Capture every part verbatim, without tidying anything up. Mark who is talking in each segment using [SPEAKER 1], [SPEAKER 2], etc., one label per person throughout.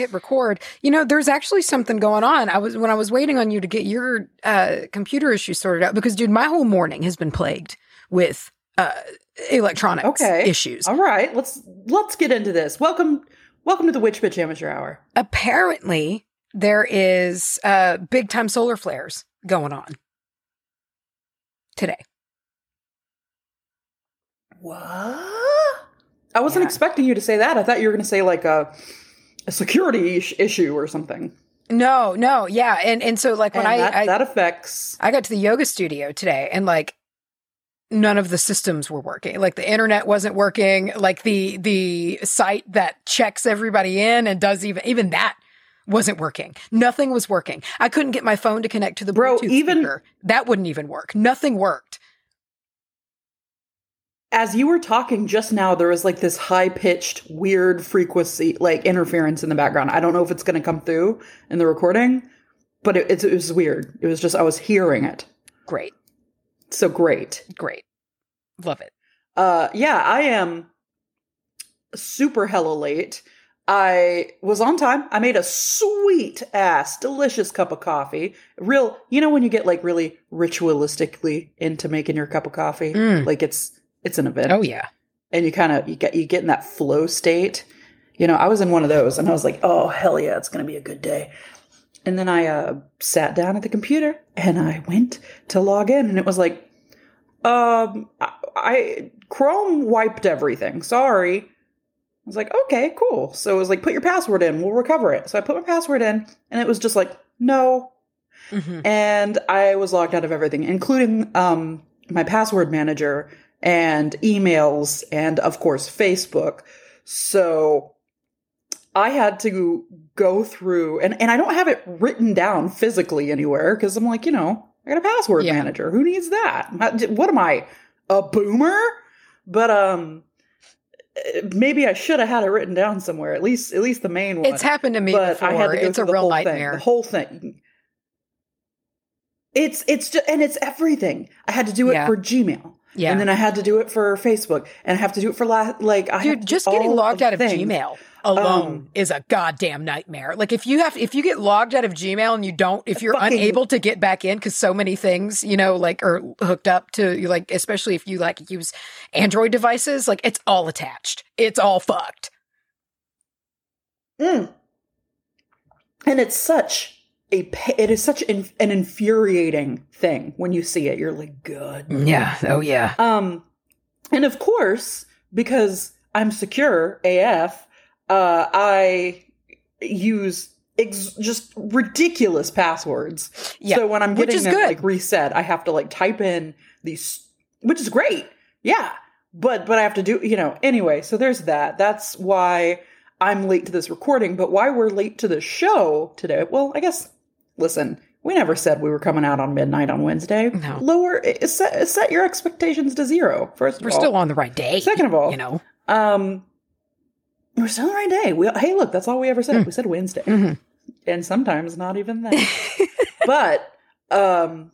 [SPEAKER 1] hit record, you know, there's actually something going on. I was when I was waiting on you to get your uh, computer issue sorted out because, dude, my whole morning has been plagued with uh, electronics
[SPEAKER 2] okay.
[SPEAKER 1] issues.
[SPEAKER 2] All right, let's let's get into this. Welcome, welcome to the Witch Bitch Amateur Hour.
[SPEAKER 1] Apparently, there is uh, big time solar flares going on today.
[SPEAKER 2] What? I wasn't yeah. expecting you to say that. I thought you were going to say like a a security ish- issue or something.
[SPEAKER 1] No, no, yeah, and and so like when
[SPEAKER 2] and
[SPEAKER 1] I,
[SPEAKER 2] that,
[SPEAKER 1] I
[SPEAKER 2] that affects.
[SPEAKER 1] I got to the yoga studio today, and like none of the systems were working. Like the internet wasn't working. Like the the site that checks everybody in and does even even that wasn't working. Nothing was working. I couldn't get my phone to connect to the
[SPEAKER 2] Bro,
[SPEAKER 1] Bluetooth
[SPEAKER 2] even
[SPEAKER 1] speaker. That wouldn't even work. Nothing worked.
[SPEAKER 2] As you were talking just now, there was like this high-pitched, weird frequency, like interference in the background. I don't know if it's going to come through in the recording, but it, it, it was weird. It was just, I was hearing it.
[SPEAKER 1] Great.
[SPEAKER 2] So great.
[SPEAKER 1] Great. Love it.
[SPEAKER 2] Uh, yeah, I am super hella late. I was on time. I made a sweet ass, delicious cup of coffee. Real, you know when you get like really ritualistically into making your cup of coffee?
[SPEAKER 1] Mm.
[SPEAKER 2] Like it's, It's an event.
[SPEAKER 1] Oh yeah.
[SPEAKER 2] And you kind of, you get, you get in that flow state. You know, I was in one of those and I was like, oh, hell yeah, it's going to be a good day. And then I uh, sat down at the computer and I went to log in and it was like, um, I, I Chrome wiped everything. Sorry. I was like, okay, cool. So it was like, put your password in. We'll recover it. So I put my password in and it was just like, no. Mm-hmm. And I was logged out of everything, including um, my password manager and emails, and of course, Facebook. So I had to go through, and, and I don't have it written down physically anywhere, because I'm like, you know, I got a password yeah. manager. Who needs that? What am I, a boomer? But um, maybe I should have had it written down somewhere, at least at least the main one.
[SPEAKER 1] It's happened to me but before. I had to go it's a real nightmare.
[SPEAKER 2] Thing, the whole thing. It's, it's just, and it's everything. I had to do it yeah. for Gmail. Yeah. And then I had to do it for Facebook, and I have to do it for la- like I
[SPEAKER 1] Dude, just getting logged out of things. Gmail alone um, is a goddamn nightmare. Like if you have if you get logged out of Gmail and you don't if you're fucking, unable to get back in cuz so many things, you know, like are hooked up to like especially if you like use Android devices, like it's all attached. It's all fucked.
[SPEAKER 2] Mm. And it's such A, it is such an, an infuriating thing when you see it. You're like, good.
[SPEAKER 1] Yeah. Oh, yeah.
[SPEAKER 2] Um, and of course, because I'm secure A F, uh, I use ex- just ridiculous passwords. Yeah. So when I'm getting them good. like reset, I have to like type in these, which is great. Yeah. But, but I have to do, you know, anyway, so there's that. That's why I'm late to this recording, but why we're late to the show today. Well, I guess, listen, we never said we were coming out on midnight on Wednesday.
[SPEAKER 1] No.
[SPEAKER 2] Lower, set, set your expectations to zero, first of
[SPEAKER 1] we're
[SPEAKER 2] all.
[SPEAKER 1] We're still on the right day.
[SPEAKER 2] Second of all,
[SPEAKER 1] you know,
[SPEAKER 2] um, we're still on the right day. We, hey, look, that's all we ever said. Mm. We said Wednesday. Mm-hmm. And sometimes not even that. But, um,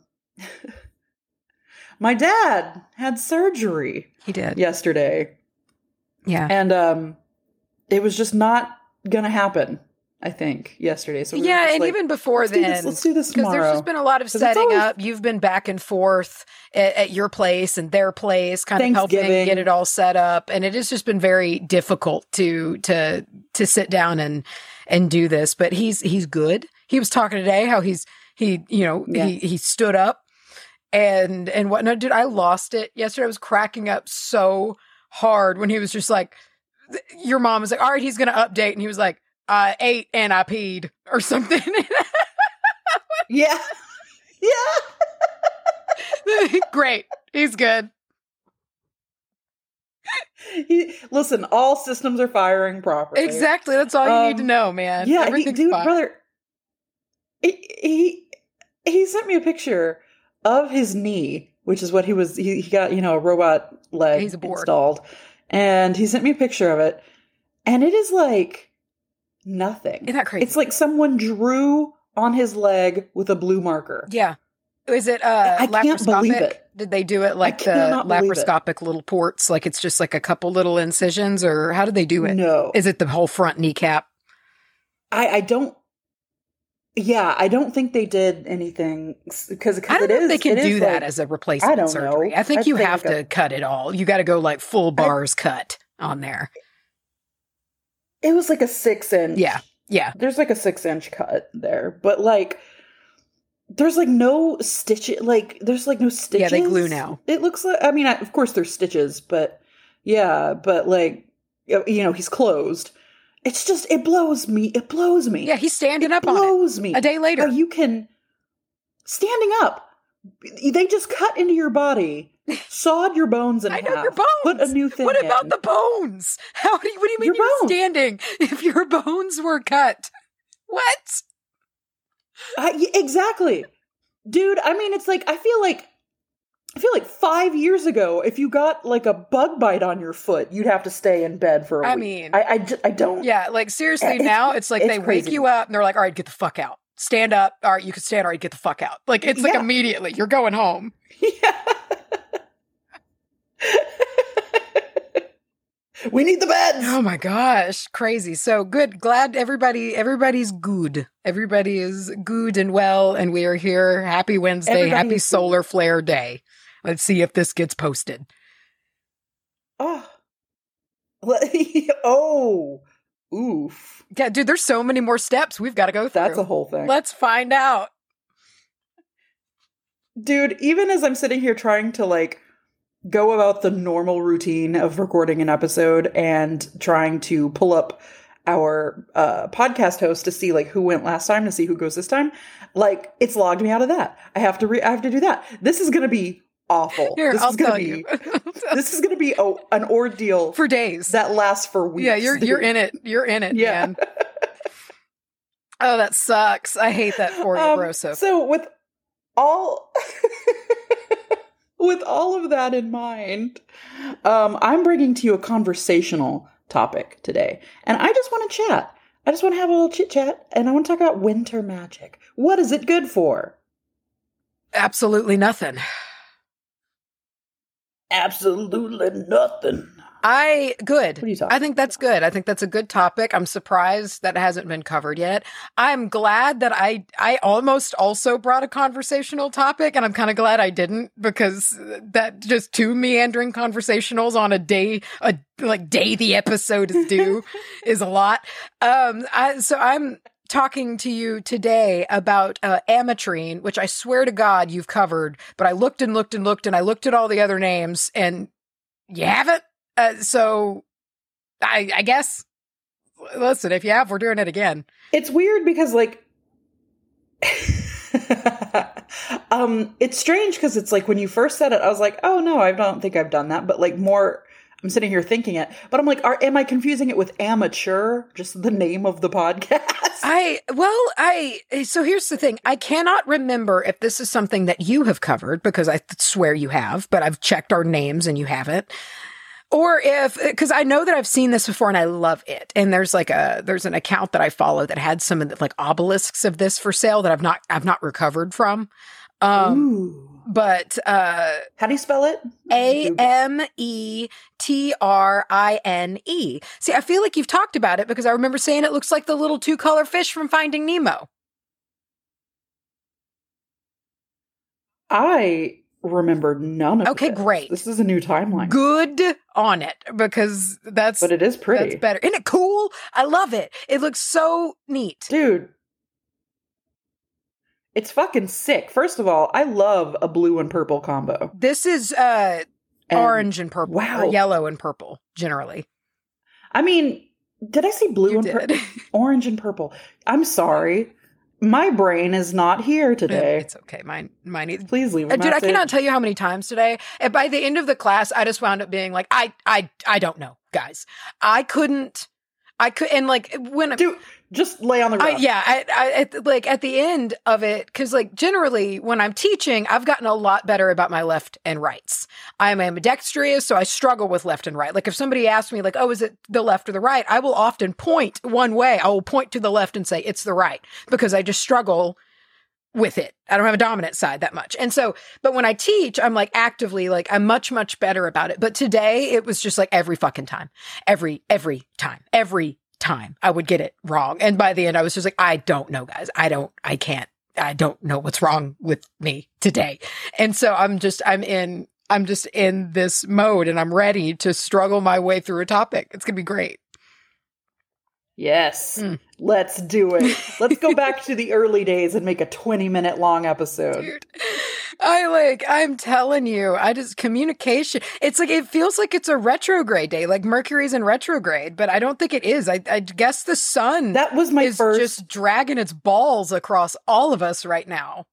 [SPEAKER 2] my dad had surgery.
[SPEAKER 1] He did.
[SPEAKER 2] Yesterday.
[SPEAKER 1] Yeah.
[SPEAKER 2] And, um, it was just not gonna happen, I think, yesterday. So we
[SPEAKER 1] yeah, and
[SPEAKER 2] like,
[SPEAKER 1] even before
[SPEAKER 2] let's
[SPEAKER 1] then,
[SPEAKER 2] do this, let's do this tomorrow.
[SPEAKER 1] Because there's just been a lot of setting always, up. You've been back and forth at, at your place and their place, kind of helping get it all set up, and it has just been very difficult to to to sit down and and do this. But he's he's good. He was talking today how he's he you know yeah. he he stood up and and whatnot. Dude, I lost it yesterday. I was cracking up so hard when he was just like. Your mom was like, all right, he's going to update. And he was like, I ate and I peed or something.
[SPEAKER 2] yeah. Yeah.
[SPEAKER 1] Great. He's good.
[SPEAKER 2] He, listen, all systems are firing properly.
[SPEAKER 1] Exactly. That's all you um, need to know, man.
[SPEAKER 2] Yeah. He, dude, fine. brother, he, he, he sent me a picture of his knee, which is what he was, he, he got, you know, a robot leg
[SPEAKER 1] He's
[SPEAKER 2] installed. And he sent me a picture of it, and it is like nothing.
[SPEAKER 1] Isn't that crazy?
[SPEAKER 2] It's like someone drew on his leg with a blue marker.
[SPEAKER 1] Yeah. Is it uh,
[SPEAKER 2] I
[SPEAKER 1] laparoscopic?
[SPEAKER 2] Can't believe it.
[SPEAKER 1] Did they do it like the laparoscopic little ports? Like it's just like a couple little incisions, or how did they do it?
[SPEAKER 2] No.
[SPEAKER 1] Is it the whole front kneecap?
[SPEAKER 2] I, I don't. Yeah, I don't think they did anything because
[SPEAKER 1] I don't
[SPEAKER 2] it
[SPEAKER 1] know
[SPEAKER 2] is,
[SPEAKER 1] if they can do that
[SPEAKER 2] like,
[SPEAKER 1] as a replacement
[SPEAKER 2] I don't
[SPEAKER 1] surgery.
[SPEAKER 2] know.
[SPEAKER 1] I think
[SPEAKER 2] I
[SPEAKER 1] you
[SPEAKER 2] think
[SPEAKER 1] have
[SPEAKER 2] like
[SPEAKER 1] to
[SPEAKER 2] a,
[SPEAKER 1] cut it all. You got to go like full bars I, cut on there.
[SPEAKER 2] It was like a six inch.
[SPEAKER 1] Yeah, yeah.
[SPEAKER 2] There's like a six inch cut there, but like there's like no stitch. Like there's like no stitches.
[SPEAKER 1] Yeah, they glue now.
[SPEAKER 2] It looks like. I mean, I, of course there's stitches, but yeah, but like you know he's closed. It's just, it blows me. It blows me.
[SPEAKER 1] Yeah, he's standing
[SPEAKER 2] it
[SPEAKER 1] up on it.
[SPEAKER 2] blows me.
[SPEAKER 1] A day later.
[SPEAKER 2] How you can, standing up, they just cut into your body, sawed your bones in
[SPEAKER 1] I
[SPEAKER 2] half.
[SPEAKER 1] know your bones.
[SPEAKER 2] Put a new thing
[SPEAKER 1] What about
[SPEAKER 2] in.
[SPEAKER 1] the bones? How do you, what do you mean
[SPEAKER 2] your
[SPEAKER 1] you're
[SPEAKER 2] bones.
[SPEAKER 1] standing if your bones were cut? What?
[SPEAKER 2] Uh, yeah, exactly. Dude, I mean, it's like, I feel like, I feel like five years ago, if you got like a bug bite on your foot, you'd have to stay in bed for a
[SPEAKER 1] I
[SPEAKER 2] week.
[SPEAKER 1] mean,
[SPEAKER 2] I, I, just, I don't.
[SPEAKER 1] Yeah, like seriously,
[SPEAKER 2] it's,
[SPEAKER 1] now it's like
[SPEAKER 2] it's
[SPEAKER 1] they
[SPEAKER 2] crazy.
[SPEAKER 1] wake you up and they're like, all right, get the fuck out. Stand up. All right, you can stand. All right, get the fuck out. Like, it's like
[SPEAKER 2] yeah.
[SPEAKER 1] immediately, you're going home.
[SPEAKER 2] Yeah. We need the beds.
[SPEAKER 1] Oh my gosh, crazy. So good. Glad everybody, everybody's good. Everybody is good and well, and we are here. Happy Wednesday.
[SPEAKER 2] Everybody
[SPEAKER 1] Happy
[SPEAKER 2] is
[SPEAKER 1] solar
[SPEAKER 2] good.
[SPEAKER 1] flare day. Let's see if this gets posted.
[SPEAKER 2] Oh. Oh. Oof.
[SPEAKER 1] Yeah, dude, there's so many more steps we've got to go through.
[SPEAKER 2] That's a whole thing.
[SPEAKER 1] Let's find out.
[SPEAKER 2] Dude, even as I'm sitting here trying to like go about the normal routine of recording an episode and trying to pull up our uh, podcast host to see like who went last time, to see who goes this time, like it's logged me out of that. I have to re- I have to do that. This is going to be awful.
[SPEAKER 1] Here,
[SPEAKER 2] this
[SPEAKER 1] I'll
[SPEAKER 2] is gonna
[SPEAKER 1] tell
[SPEAKER 2] be,
[SPEAKER 1] you.
[SPEAKER 2] This is going to be a, an ordeal
[SPEAKER 1] for days
[SPEAKER 2] that lasts for weeks.
[SPEAKER 1] Yeah, you're
[SPEAKER 2] dude.
[SPEAKER 1] you're in it. You're in it,
[SPEAKER 2] yeah.
[SPEAKER 1] man. Oh, that sucks. I hate that for you,
[SPEAKER 2] um,
[SPEAKER 1] Broso.
[SPEAKER 2] So with all with all of that in mind, um, I'm bringing to you a conversational topic today, and I just want to chat. I just want to have a little chit chat, and I want to talk about winter magic. What is it good for?
[SPEAKER 1] Absolutely nothing.
[SPEAKER 2] Absolutely nothing.
[SPEAKER 1] I good.
[SPEAKER 2] What are you talking
[SPEAKER 1] I think that's good. I think that's a good topic. I'm surprised that hasn't been covered yet. I'm glad that I I almost also brought a conversational topic, and I'm kind of glad I didn't, because that just two meandering conversationals on a day a like day the episode is due is a lot. Um I so I'm talking to you today about uh, ametrine, which I swear to God you've covered, but I looked and looked and looked and I looked at all the other names and you haven't. Uh, so I, I guess, listen, if you have, we're doing it again.
[SPEAKER 2] It's weird because like, um, it's strange because it's like when you first said it, I was like, oh no, I don't think I've done that. But like more, I'm sitting here thinking it, but I'm like, are, am I confusing it with amateur? Just the name of the podcast?
[SPEAKER 1] I, well, I, so here's the thing. I cannot remember if this is something that you have covered, because I swear you have, but I've checked our names and you haven't. Or if, because I know that I've seen this before and I love it. And there's like a, there's an account that I follow that had some of the like obelisks of this for sale that I've not, I've not recovered from. Um,
[SPEAKER 2] Ooh.
[SPEAKER 1] But, uh,
[SPEAKER 2] how do you spell it?
[SPEAKER 1] A M E T R I N E. See, I feel like you've talked about it because I remember saying it looks like the little two color fish from Finding Nemo.
[SPEAKER 2] I remember none of
[SPEAKER 1] Okay,
[SPEAKER 2] this.
[SPEAKER 1] great.
[SPEAKER 2] This is a new timeline.
[SPEAKER 1] Good on it, because that's
[SPEAKER 2] But it is pretty.
[SPEAKER 1] That's better. Isn't it cool? I love it. It looks so neat.
[SPEAKER 2] Dude. It's fucking sick. First of all, I love a blue and purple combo.
[SPEAKER 1] This is uh
[SPEAKER 2] And
[SPEAKER 1] orange and purple.
[SPEAKER 2] wow.
[SPEAKER 1] Or yellow and purple, generally.
[SPEAKER 2] I mean, did I say blue
[SPEAKER 1] You
[SPEAKER 2] and purple?
[SPEAKER 1] did.
[SPEAKER 2] Orange and purple. I'm sorry. My brain is not here today.
[SPEAKER 1] It's okay. Mine mine either.
[SPEAKER 2] Please leave
[SPEAKER 1] Uh,
[SPEAKER 2] a
[SPEAKER 1] dude, I
[SPEAKER 2] message.
[SPEAKER 1] cannot tell you how many times today. And by the end of the class, I just wound up being like, I, I, I don't know, guys. I couldn't. I could, and like when
[SPEAKER 2] Dude, just lay on the
[SPEAKER 1] I,
[SPEAKER 2] ground.
[SPEAKER 1] yeah, I, I at, like at the end of it, because like generally when I'm teaching, I've gotten a lot better about my left and rights. I'm ambidextrous, so I struggle with left and right. Like if somebody asks me, like, "Oh, is it the left or the right?" I will often point one way. I will point to the left and say it's the right, because I just struggle with it. I don't have a dominant side that much. And so, but when I teach, I'm like actively, like I'm much, much better about it. But today it was just like every fucking time, every, every time, every time. I would get it wrong. And by the end, I was just like, I don't know, guys. I don't, I can't, I don't know what's wrong with me today. And so I'm just, I'm in, I'm just in this mode and I'm ready to struggle my way through a topic. It's going to be great.
[SPEAKER 2] Yes, mm. Let's do it. Let's go back to the early days and make a twenty minute long episode.
[SPEAKER 1] Dude, I like, I'm telling you, I just, communication, it's like, it feels like it's a retrograde day, like Mercury's in retrograde, but I don't think it is. I, I guess the sun
[SPEAKER 2] that was my
[SPEAKER 1] is
[SPEAKER 2] first...
[SPEAKER 1] just dragging its balls across all of us right now.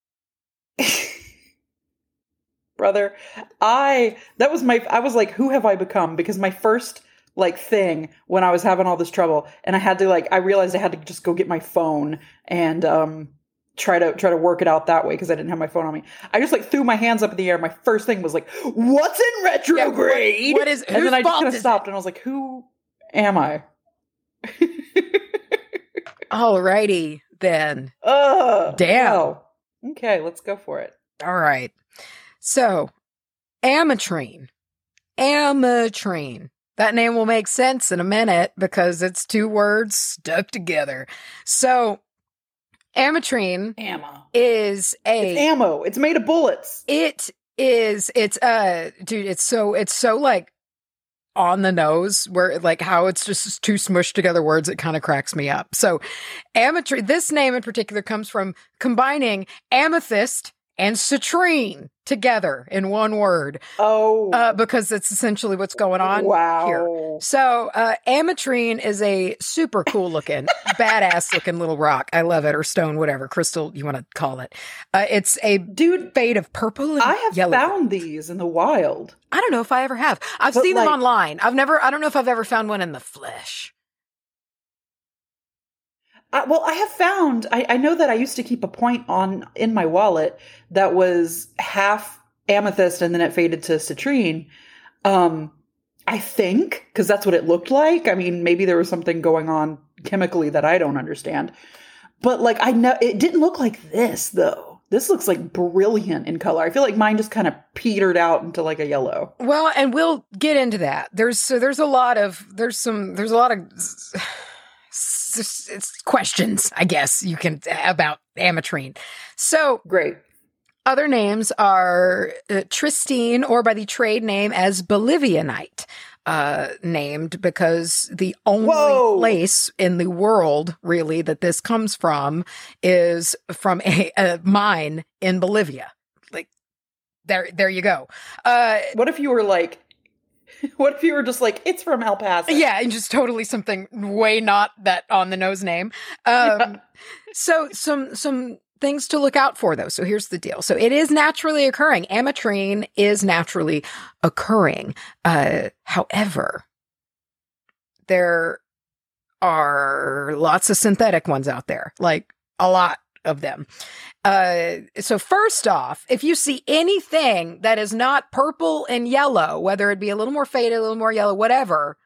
[SPEAKER 2] Brother, I, that was my, I was like, who have I become? Because my first like thing when I was having all this trouble and I had to like, I realized I had to just go get my phone and, um, try to, try to work it out that way. Cause I didn't have my phone on me. I just like threw my hands up in the air. My first thing was like, what's in retrograde?
[SPEAKER 1] Yeah, what, what is,
[SPEAKER 2] and then I just kind of stopped
[SPEAKER 1] it?
[SPEAKER 2] And I was like, who am I?
[SPEAKER 1] Alrighty then.
[SPEAKER 2] Uh,
[SPEAKER 1] Damn.
[SPEAKER 2] Oh. Okay. Let's go for it.
[SPEAKER 1] All right. So ametrine, ametrine. That name will make sense in a minute because it's two words stuck together. So, ametrine
[SPEAKER 2] ammo
[SPEAKER 1] is a
[SPEAKER 2] it's ammo. It's made of bullets.
[SPEAKER 1] It is. It's uh, dude. It's so. It's so like on the nose where like how it's just two smushed together words. It kind of cracks me up. So, ametrine. This name in particular comes from combining amethyst and citrine together in one word.
[SPEAKER 2] Oh.
[SPEAKER 1] Uh, because that's essentially what's going on
[SPEAKER 2] wow.
[SPEAKER 1] here. So, uh, ametrine is a super cool looking, badass looking little rock. I love it. Or stone, whatever, crystal you want to call it. Uh, it's a dude fade of purple and
[SPEAKER 2] I have
[SPEAKER 1] yellow.
[SPEAKER 2] found these in the wild.
[SPEAKER 1] I don't know if I ever have. I've but seen like, them online. I've never, I don't know if I've ever found one in the flesh.
[SPEAKER 2] Uh, well, I have found, I, I know that I used to keep a point on in my wallet that was half amethyst and then it faded to citrine. Um, I think, because that's what it looked like. I mean, maybe there was something going on chemically that I don't understand. But like, I know it didn't look like this though. This looks like brilliant in color. I feel like mine just kind of petered out into like a yellow.
[SPEAKER 1] Well, and we'll get into that. There's, so there's a lot of, there's some, there's a lot of... It's questions, I guess you can about ametrine. So
[SPEAKER 2] great.
[SPEAKER 1] Other names are uh, Tristine, or by the trade name as Bolivianite, uh, named because the only Whoa. place in the world really that this comes from is from a, a mine in Bolivia. Like there, there you go. Uh,
[SPEAKER 2] what if you were like? What if you were just like, it's from El Paso?
[SPEAKER 1] Yeah, and just totally something way not that on the nose name. Um, yeah. So some some things to look out for, though. So here's the deal. So it is naturally occurring. Ametrine is naturally occurring. Uh, however, there are lots of synthetic ones out there, like a lot of them. Uh, so first off, if you see anything that is not purple and yellow, whether it be a little more faded, a little more yellow, whatever,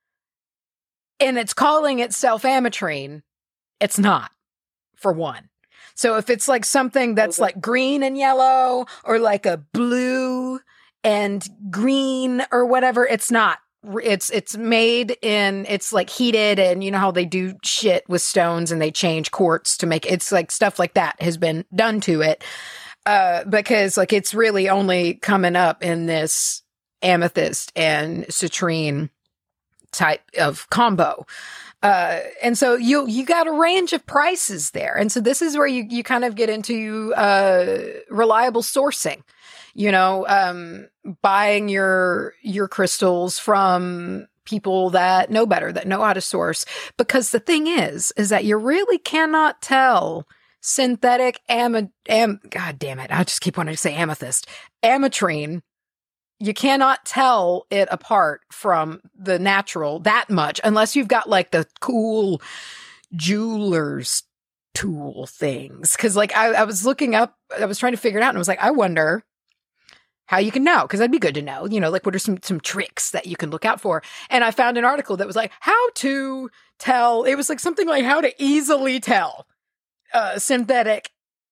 [SPEAKER 1] and it's calling itself ametrine, it's not, for one. So if it's like something that's like green and yellow, or like a blue and green or whatever, it's not. It's it's made in, it's like heated, and you know how they do shit with stones and they change quartz to make, it's like stuff like that has been done to it. Uh, because like it's really only coming up in this amethyst and citrine type of combo. Uh, and so you, you got a range of prices there. And so this is where you, you kind of get into, uh, reliable sourcing, you know, um, buying your, your crystals from people that know better, that know how to source. Because the thing is, is that you really cannot tell synthetic am, am, God damn it. I just keep wanting to say amethyst, ametrine. You cannot tell it apart from the natural that much unless you've got like the cool jeweler's tool things. Cause like I, I was looking up, I was trying to figure it out and I was like, I wonder how you can know. Cause that'd be good to know, you know, like what are some, some tricks that you can look out for. And I found an article that was like how to tell, it was like something like how to easily tell uh, synthetic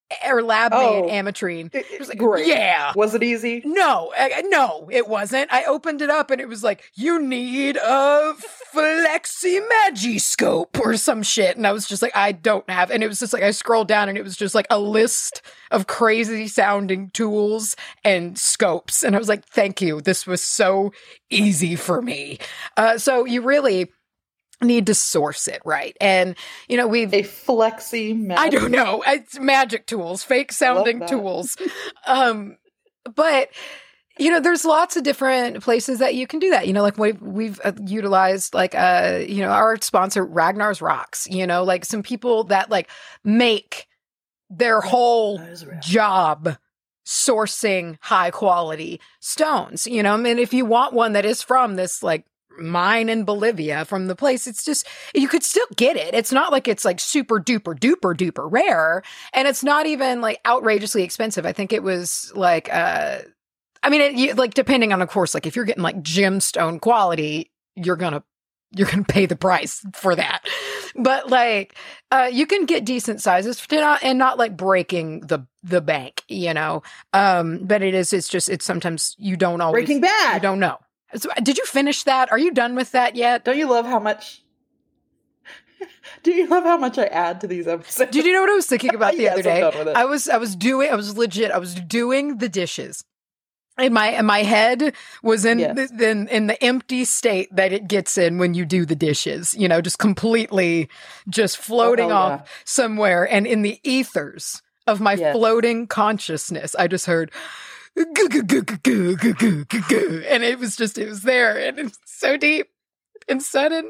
[SPEAKER 1] or lab-made
[SPEAKER 2] oh,
[SPEAKER 1] ametrine.
[SPEAKER 2] It,
[SPEAKER 1] it was like,
[SPEAKER 2] great.
[SPEAKER 1] Yeah.
[SPEAKER 2] Was it easy?
[SPEAKER 1] No, I, no, it wasn't. I opened it up and it was like, you need a Flexi Magiscope or some shit. And I was just like, I don't have. And it was just like, I scrolled down and it was just like a list of crazy sounding tools and scopes. And I was like, thank you. This was so easy for me. Uh, so you really need to source it right. And, you know, we've...
[SPEAKER 2] A Flexi magic...
[SPEAKER 1] I don't know. It's magic tools, fake sounding tools. um, but, you know, there's lots of different places that you can do that. You know, like we've, we've uh, utilized like, uh, you know, our sponsor, Ragnar's Rocks, you know, like some people that like make their whole job sourcing high quality stones, you know, I mean, if you want one that is from this like mine in Bolivia from the place, it's just, you could still get it. It's not like it's like super duper duper duper rare, and it's not even like outrageously expensive. I think it was like, uh, I mean, it, you, like depending on, of course, like if you're getting like gemstone quality, you're gonna you're gonna pay the price for that. But like, uh, you can get decent sizes to not, and not like breaking the the bank, you know. Um, but it is, it's just, it's sometimes you don't always
[SPEAKER 2] Breaking Bad.
[SPEAKER 1] You don't know. So, did you finish that? Are you done with that yet?
[SPEAKER 2] Don't you love how much? Do you love how much I add to these episodes?
[SPEAKER 1] Did you know what I was thinking about the
[SPEAKER 2] yes,
[SPEAKER 1] other day?
[SPEAKER 2] I'm done with it.
[SPEAKER 1] I was, I was doing, I was legit, I was doing the dishes. And my, and my head was in,
[SPEAKER 2] yes.
[SPEAKER 1] the, in, in the empty state that it gets in when you do the dishes, you know, just completely just floating
[SPEAKER 2] oh,
[SPEAKER 1] off
[SPEAKER 2] yeah.
[SPEAKER 1] somewhere. And in the ethers of my
[SPEAKER 2] yes.
[SPEAKER 1] floating consciousness, I just heard, goo, goo, goo, goo, goo, goo, goo, goo, goo. And it was just, it was there. And it's so deep and sudden.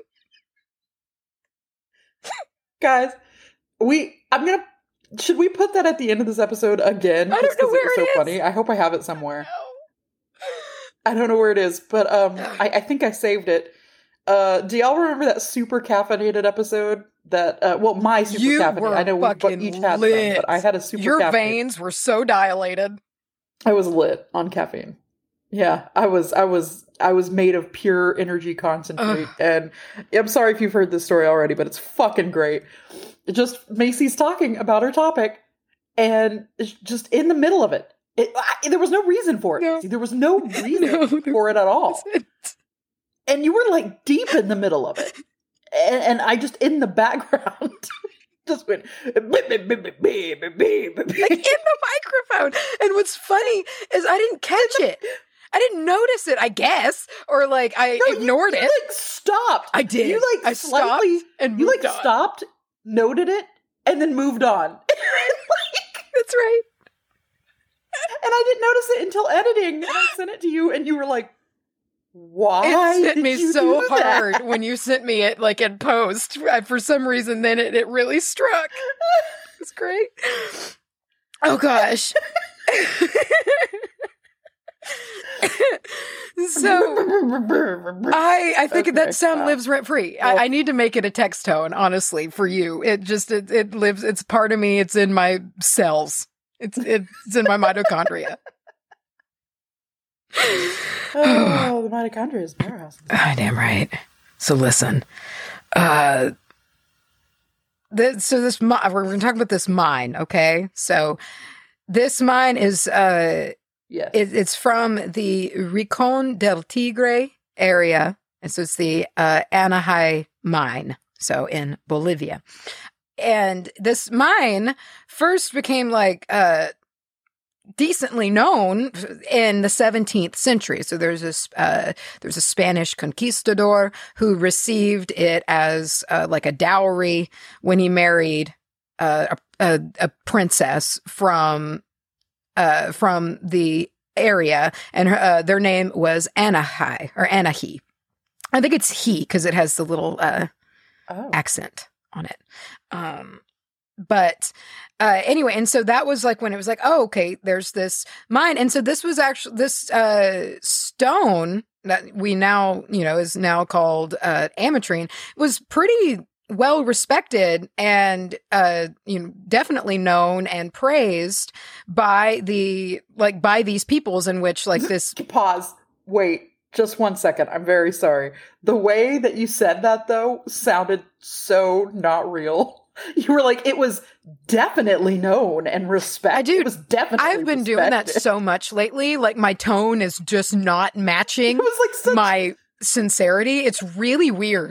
[SPEAKER 2] Guys, we, I'm going to, should we put that at the end of this episode again?
[SPEAKER 1] I don't know where
[SPEAKER 2] it was
[SPEAKER 1] it
[SPEAKER 2] so
[SPEAKER 1] is.
[SPEAKER 2] funny. I hope I have it somewhere. I don't know where it is, but um, I, I think I saved it. Uh, do y'all remember that super caffeinated episode? That uh, well, my super
[SPEAKER 1] you
[SPEAKER 2] caffeinated.
[SPEAKER 1] Were
[SPEAKER 2] I know we
[SPEAKER 1] fucking
[SPEAKER 2] each had
[SPEAKER 1] lit.
[SPEAKER 2] some, but I had a super.
[SPEAKER 1] Your
[SPEAKER 2] caffeinated.
[SPEAKER 1] veins were so dilated.
[SPEAKER 2] I was lit on caffeine. Yeah, I was. I was. I was made of pure energy concentrate. Ugh. And I'm sorry if you've heard this story already, but it's fucking great. It just Macy's talking about her topic, and it's just in the middle of it. It, I, there was no reason for it. No. There was no reason no, for it at all. Wasn't. And you were like deep in the middle of it. And, and I just, in the background, just went, like in the
[SPEAKER 1] microphone. And what's funny is I didn't catch it. I didn't notice it, I guess. Or like I no, ignored
[SPEAKER 2] you,
[SPEAKER 1] it.
[SPEAKER 2] You like stopped.
[SPEAKER 1] I did.
[SPEAKER 2] You like
[SPEAKER 1] I
[SPEAKER 2] slightly,
[SPEAKER 1] stopped and
[SPEAKER 2] you like
[SPEAKER 1] on.
[SPEAKER 2] stopped, noted it, and then moved on.
[SPEAKER 1] Like, that's right.
[SPEAKER 2] And I didn't notice it until editing, and I sent it to you, and you were like, "Why?"
[SPEAKER 1] It hit
[SPEAKER 2] did
[SPEAKER 1] me
[SPEAKER 2] you
[SPEAKER 1] so
[SPEAKER 2] do
[SPEAKER 1] hard
[SPEAKER 2] that?
[SPEAKER 1] when you sent me it, like in post. For some reason, then it, it really struck. It's great. Oh gosh. So I I think okay, that sound wow. lives rent free. Well, I, I need to make it a text tone, honestly, for you. It just it, it lives. It's part of me. It's in my cells. It's it's in my mitochondria.
[SPEAKER 2] Oh, the mitochondria is powerhouse.
[SPEAKER 1] Ah, damn right. So listen, uh, this, so this we're going to talk about this mine, okay? So this mine is uh,
[SPEAKER 2] yes,
[SPEAKER 1] it, it's from the Rincon del Tigre area, and so it's the uh, Anahai mine, so in Bolivia. And this mine first became like uh, decently known in the seventeenth century. So there's this uh, there's a Spanish conquistador who received it as uh, like a dowry when he married uh, a, a, a princess from uh, from the area, and her, uh, their name was Anahai or Anahi. I think it's he because it has the little uh, oh. accent on it. Um, but, uh, anyway, and so that was like when it was like, oh, okay, there's this mine. And so this was actually, this, uh, stone that we now, you know, is now called, uh, ametrine was pretty well respected and, uh, you know, definitely known and praised by the, like, by these peoples in which like this.
[SPEAKER 2] Pause. Wait. Just one second. I'm very sorry. The way that you said that, though, sounded so not real. You were like, it was definitely known and respected.
[SPEAKER 1] I do.
[SPEAKER 2] It was definitely
[SPEAKER 1] I've been
[SPEAKER 2] respected.
[SPEAKER 1] doing that so much lately. Like, my tone is just not matching
[SPEAKER 2] it was like such-
[SPEAKER 1] my sincerity. It's really weird.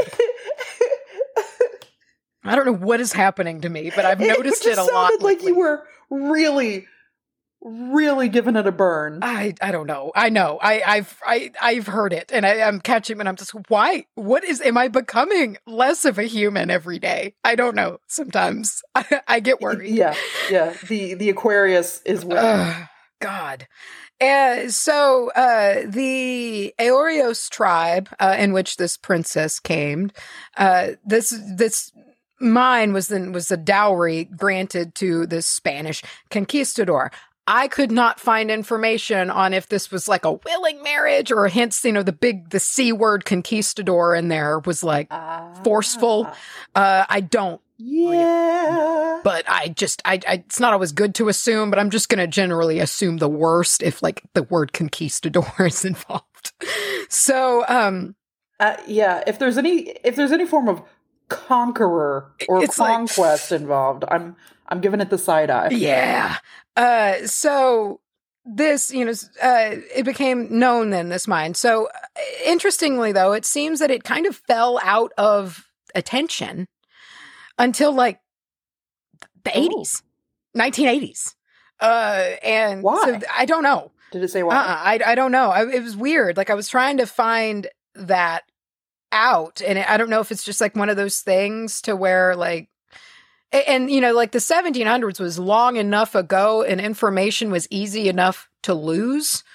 [SPEAKER 1] I don't know what is happening to me, but I've noticed it, it a lot. It sounded
[SPEAKER 2] like you were really, really giving it a burn.
[SPEAKER 1] I I don't know. I know. I I've I I've heard it, and I, I'm catching, and I'm just why? What is? Am I becoming less of a human every day? I don't know. Sometimes I, I get worried.
[SPEAKER 2] Yeah, yeah. The the Aquarius is with
[SPEAKER 1] uh, God. Uh, so uh, the Aorios tribe, uh, in which this princess came, uh, this this. Mine was then was a dowry granted to this Spanish conquistador. I could not find information on if this was like a willing marriage or hence, you know, the big, the C word conquistador in there was like ah. forceful. Uh, I don't.
[SPEAKER 2] Yeah.
[SPEAKER 1] But I just, I, I, it's not always good to assume, but I'm just going to generally assume the worst if like the word conquistador is involved. So, um,
[SPEAKER 2] uh, yeah, if there's any, if there's any form of conqueror or it's conquest like, involved, I'm I'm giving it the side eye.
[SPEAKER 1] Yeah. Uh so this, you know, uh it became known then, this mine. So uh, interestingly though, it seems that it kind of fell out of attention until like the eighties, nineteen eighties. Uh and
[SPEAKER 2] why?
[SPEAKER 1] So I don't know.
[SPEAKER 2] Did it say why?
[SPEAKER 1] Uh-uh, I I don't know. I, it was weird. Like I was trying to find that out, and I don't know if it's just like one of those things to where like, and, and you know, like the seventeen hundreds was long enough ago and information was easy enough to lose,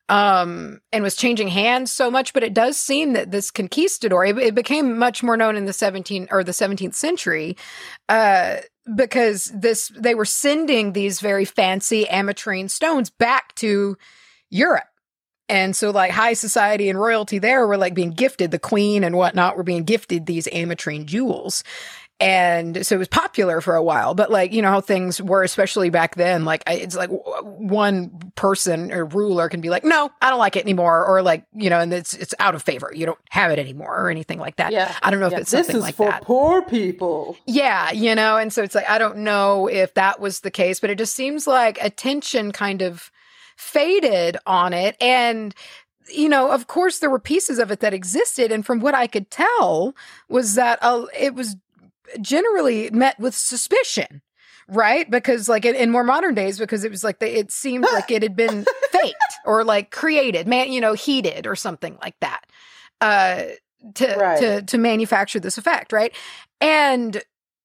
[SPEAKER 1] um, and was changing hands so much. But it does seem that this conquistador, it, it became much more known in the seventeenth or the seventeenth century, uh, because this, they were sending these very fancy ametrine stones back to Europe. And so like high society and royalty there were like being gifted, the queen and whatnot were being gifted these ametrine jewels. And so it was popular for a while, but like, you know how things were, especially back then, like it's like one person or ruler can be like, no, I don't like it anymore. Or like, you know, and it's, it's out of favor. You don't have it anymore or anything like that.
[SPEAKER 2] Yeah.
[SPEAKER 1] I don't know
[SPEAKER 2] yeah.
[SPEAKER 1] if it's something like that.
[SPEAKER 2] This is for poor people.
[SPEAKER 1] Yeah. You know, and so it's like, I don't know if that was the case, but it just seems like attention kind of faded on it. And, you know, of course there were pieces of it that existed. And from what I could tell was that uh, it was generally met with suspicion, right? Because like in, in more modern days, because it was like, the, it seemed like it had been faked or like created, man, you know, heated or something like that, uh, to, right. to, to manufacture this effect. Right. And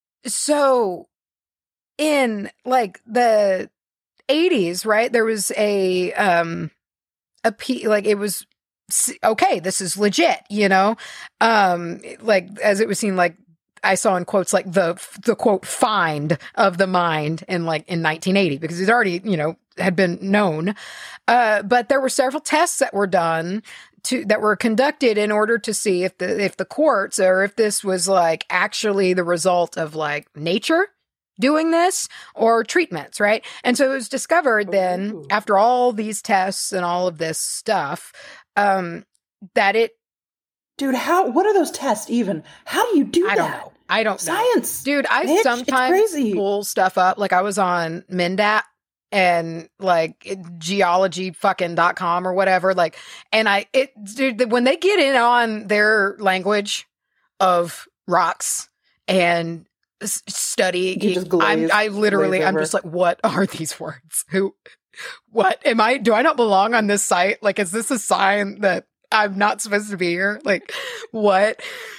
[SPEAKER 1] so in like the eighties, right, there was a um a p like it was okay, this is legit, you know, um like as it was seen, like I saw in quotes like the the quote find of the mind in like in nineteen eighty, because it's already, you know, had been known, uh but there were several tests that were done to that were conducted in order to see if the if the quartz or if this was like actually the result of like nature doing this or treatments, right? And so it was discovered then, Ooh. after all these tests and all of this stuff, um, that it...
[SPEAKER 2] Dude, how, what are those tests even? How do you do
[SPEAKER 1] I
[SPEAKER 2] that?
[SPEAKER 1] I don't know. I don't know.
[SPEAKER 2] Science!
[SPEAKER 1] Dude, I
[SPEAKER 2] bitch,
[SPEAKER 1] sometimes pull stuff up. Like I was on Mindat and like geology fucking dot com or whatever. Like, and I, it, dude, when they get in on their language of rocks and study, I'm, I literally, I'm just like, what are these words? Who, what am I, do I not belong on this site? Like, is this a sign that I'm not supposed to be here? Like, what?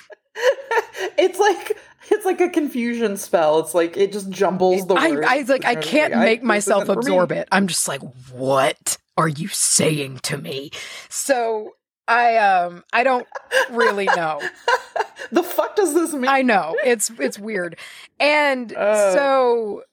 [SPEAKER 2] It's like, it's like a confusion spell. It's like, it just jumbles the words.
[SPEAKER 1] I, I like, I can't like, make I, myself absorb it. I'm just like, what are you saying to me? So I, um, I don't really know.
[SPEAKER 2] The fuck does this mean?
[SPEAKER 1] I know. It's, it's weird. And uh. so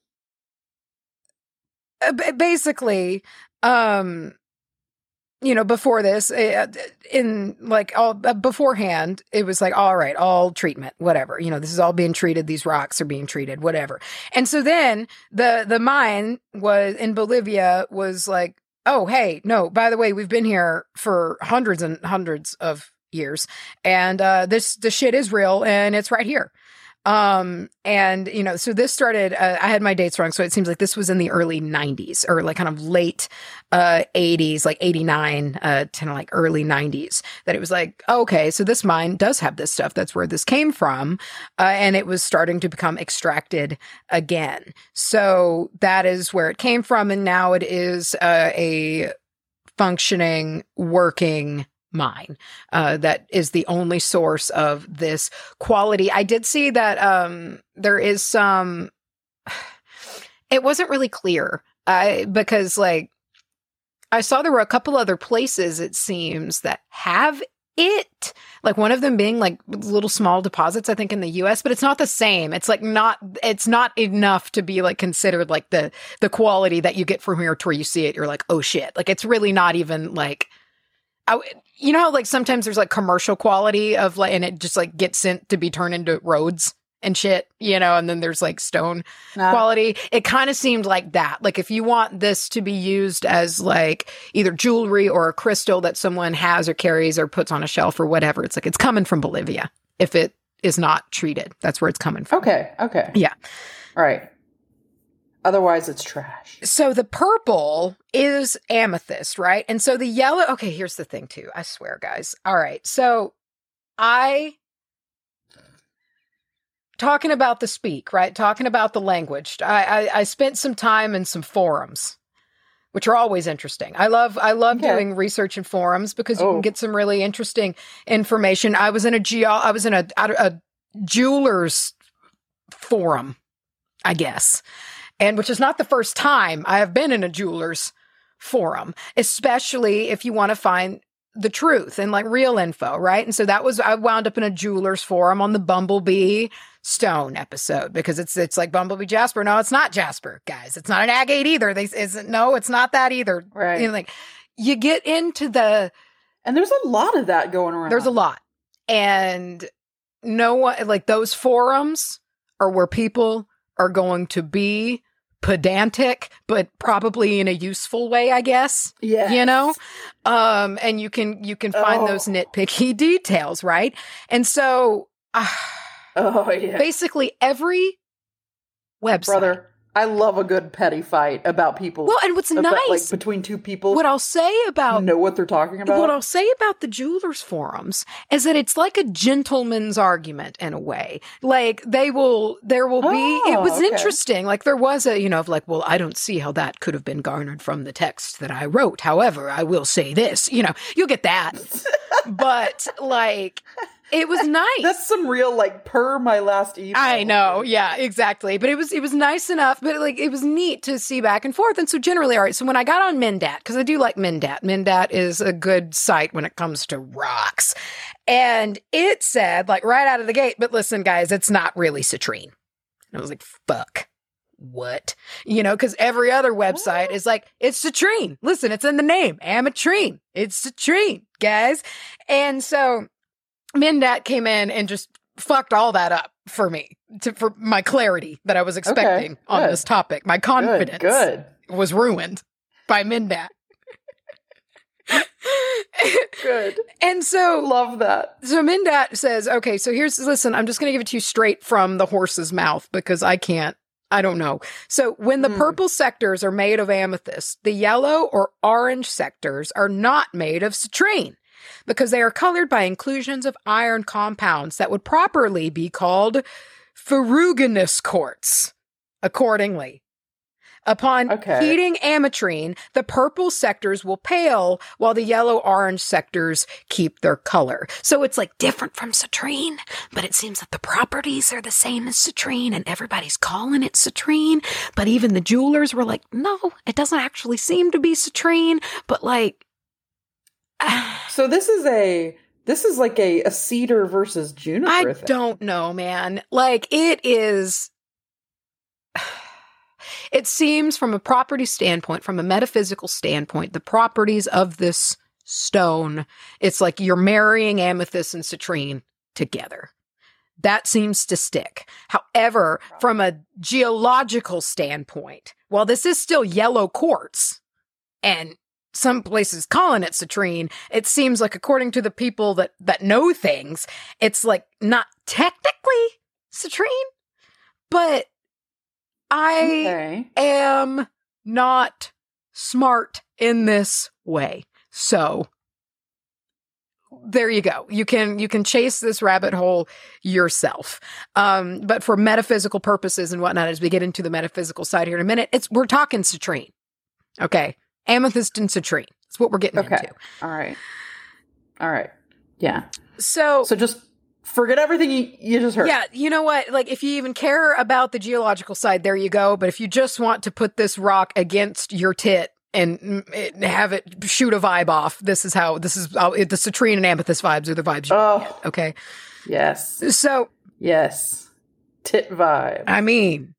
[SPEAKER 1] uh, basically, um, you know, before this, uh, in like all uh, beforehand, it was like, all right, all treatment, whatever, you know, this is all being treated. These rocks are being treated, whatever. And so then the, the mine was in Bolivia was like, oh, hey, no, by the way, we've been here for hundreds and hundreds of years. And uh, this, the shit is real and it's right here. Um, and, you know, so this started, uh, I had my dates wrong. So it seems like this was in the early nineties or like kind of late, uh, eighties, like eighty-nine, uh, to like early nineties, that it was like, okay, so this mine does have this stuff. That's where this came from. Uh, and it was starting to become extracted again. So that is where it came from. And now it is, uh, a functioning, working mine uh that is the only source of this quality. I did see that um there is some it wasn't really clear uh because like I saw there were a couple other places, it seems, that have it, like one of them being like little small deposits, I think, in the U S, but it's not the same. It's like not it's not enough to be like considered like the the quality that you get from here to where you see it, you're like, oh shit, like it's really not even like I, you know how like sometimes there's like commercial quality of like, and it just like gets sent to be turned into roads and shit, you know, and then there's like stone nah. quality. It kind of seemed like that. Like if you want this to be used as like either jewelry or a crystal that someone has or carries or puts on a shelf or whatever, it's like it's coming from Bolivia if it is not treated. That's where it's coming from.
[SPEAKER 2] Okay. Okay.
[SPEAKER 1] Yeah.
[SPEAKER 2] All right. Otherwise, it's trash.
[SPEAKER 1] So the purple is amethyst, right? And so the yellow... Okay, here's the thing, too. I swear, guys. All right. So I... Talking about the speak, right? Talking about the language. I, I, I spent some time in some forums, which are always interesting. I love I love okay. doing research in forums because you oh. can get some really interesting information. I was in a geo... I was in a, a, a jeweler's forum, I guess. And which is not the first time I have been in a jeweler's forum, especially if you want to find the truth and like real info, right? And so that was, I wound up in a jeweler's forum on the Bumblebee Stone episode because it's it's like Bumblebee Jasper. No, it's not Jasper, guys. It's not an agate either. They isn't. No, it's not that either.
[SPEAKER 2] Right.
[SPEAKER 1] You know, like you get into the,
[SPEAKER 2] and there's a lot of that going around.
[SPEAKER 1] There's a lot, and no one like those forums are where people are going to be pedantic, but probably in a useful way, I guess.
[SPEAKER 2] Yeah.
[SPEAKER 1] You know? Um, and you can, you can find
[SPEAKER 2] oh.
[SPEAKER 1] those nitpicky details, right? And so, uh,
[SPEAKER 2] oh, yeah.
[SPEAKER 1] basically every website.
[SPEAKER 2] Brother, I love a good petty fight about people.
[SPEAKER 1] Well, and what's
[SPEAKER 2] about,
[SPEAKER 1] nice,
[SPEAKER 2] like between two people,
[SPEAKER 1] what I'll say about
[SPEAKER 2] know what they're talking about.
[SPEAKER 1] What I'll say about the jewelers forums is that it's like a gentleman's argument in a way. Like they will, there will
[SPEAKER 2] oh,
[SPEAKER 1] be. It was
[SPEAKER 2] okay.
[SPEAKER 1] interesting. Like there was a, you know, of like, well, I don't see how that could have been garnered from the text that I wrote. However, I will say this. You know, you'll get that, but like. It was nice.
[SPEAKER 2] That's some real, like, per my last email.
[SPEAKER 1] I know. Yeah, exactly. But it was it was nice enough. But, like, it was neat to see back and forth. And so generally, all right, so when I got on Mindat, because I do like Mindat. Mindat is a good site when it comes to rocks. And it said, like, right out of the gate, but listen, guys, it's not really citrine. And I was like, fuck. What? You know, because every other website is like, it's citrine. Listen, it's in the name. Ametrine. It's citrine, guys. And so Mindat came in and just fucked all that up for me, to, for my clarity that I was expecting okay, on this topic. My confidence
[SPEAKER 2] good, good.
[SPEAKER 1] was ruined by Mindat.
[SPEAKER 2] Good.
[SPEAKER 1] And so
[SPEAKER 2] love that.
[SPEAKER 1] So Mindat says, okay, so here's, listen, I'm just going to give it to you straight from the horse's mouth because I can't, I don't know. So when the mm. purple sectors are made of amethyst, the yellow or orange sectors are not made of citrine, because they are colored by inclusions of iron compounds that would properly be called ferruginous quartz, accordingly. Upon okay. heating ametrine, the purple sectors will pale while the yellow-orange sectors keep their color. So it's like different from citrine, but it seems that the properties are the same as citrine and everybody's calling it citrine. But even the jewelers were like, no, it doesn't actually seem to be citrine, but like...
[SPEAKER 2] So this is a, this is like a, a cedar versus juniper
[SPEAKER 1] I
[SPEAKER 2] thing.
[SPEAKER 1] don't know, man. Like it is, it seems from a property standpoint, from a metaphysical standpoint, the properties of this stone, it's like you're marrying amethyst and citrine together. That seems to stick. However, from a geological standpoint, while this is still yellow quartz and some places calling it citrine, it seems like according to the people that, that know things, it's like not technically citrine, but I okay. am not smart in this way. So there you go. You can you can chase this rabbit hole yourself. Um, but for metaphysical purposes and whatnot, as we get into the metaphysical side here in a minute, it's we're talking citrine. Okay. Amethyst and citrine. That's what we're getting
[SPEAKER 2] okay.
[SPEAKER 1] into.
[SPEAKER 2] All right. All right. Yeah.
[SPEAKER 1] So
[SPEAKER 2] So just forget everything you, you just heard.
[SPEAKER 1] Yeah, you know what? Like, if you even care about the geological side, there you go. But if you just want to put this rock against your tit and have it shoot a vibe off, this is how, this is how, the citrine and amethyst vibes are the vibes you
[SPEAKER 2] oh,
[SPEAKER 1] get, okay?
[SPEAKER 2] Yes.
[SPEAKER 1] So.
[SPEAKER 2] Yes. Tit vibe.
[SPEAKER 1] I mean,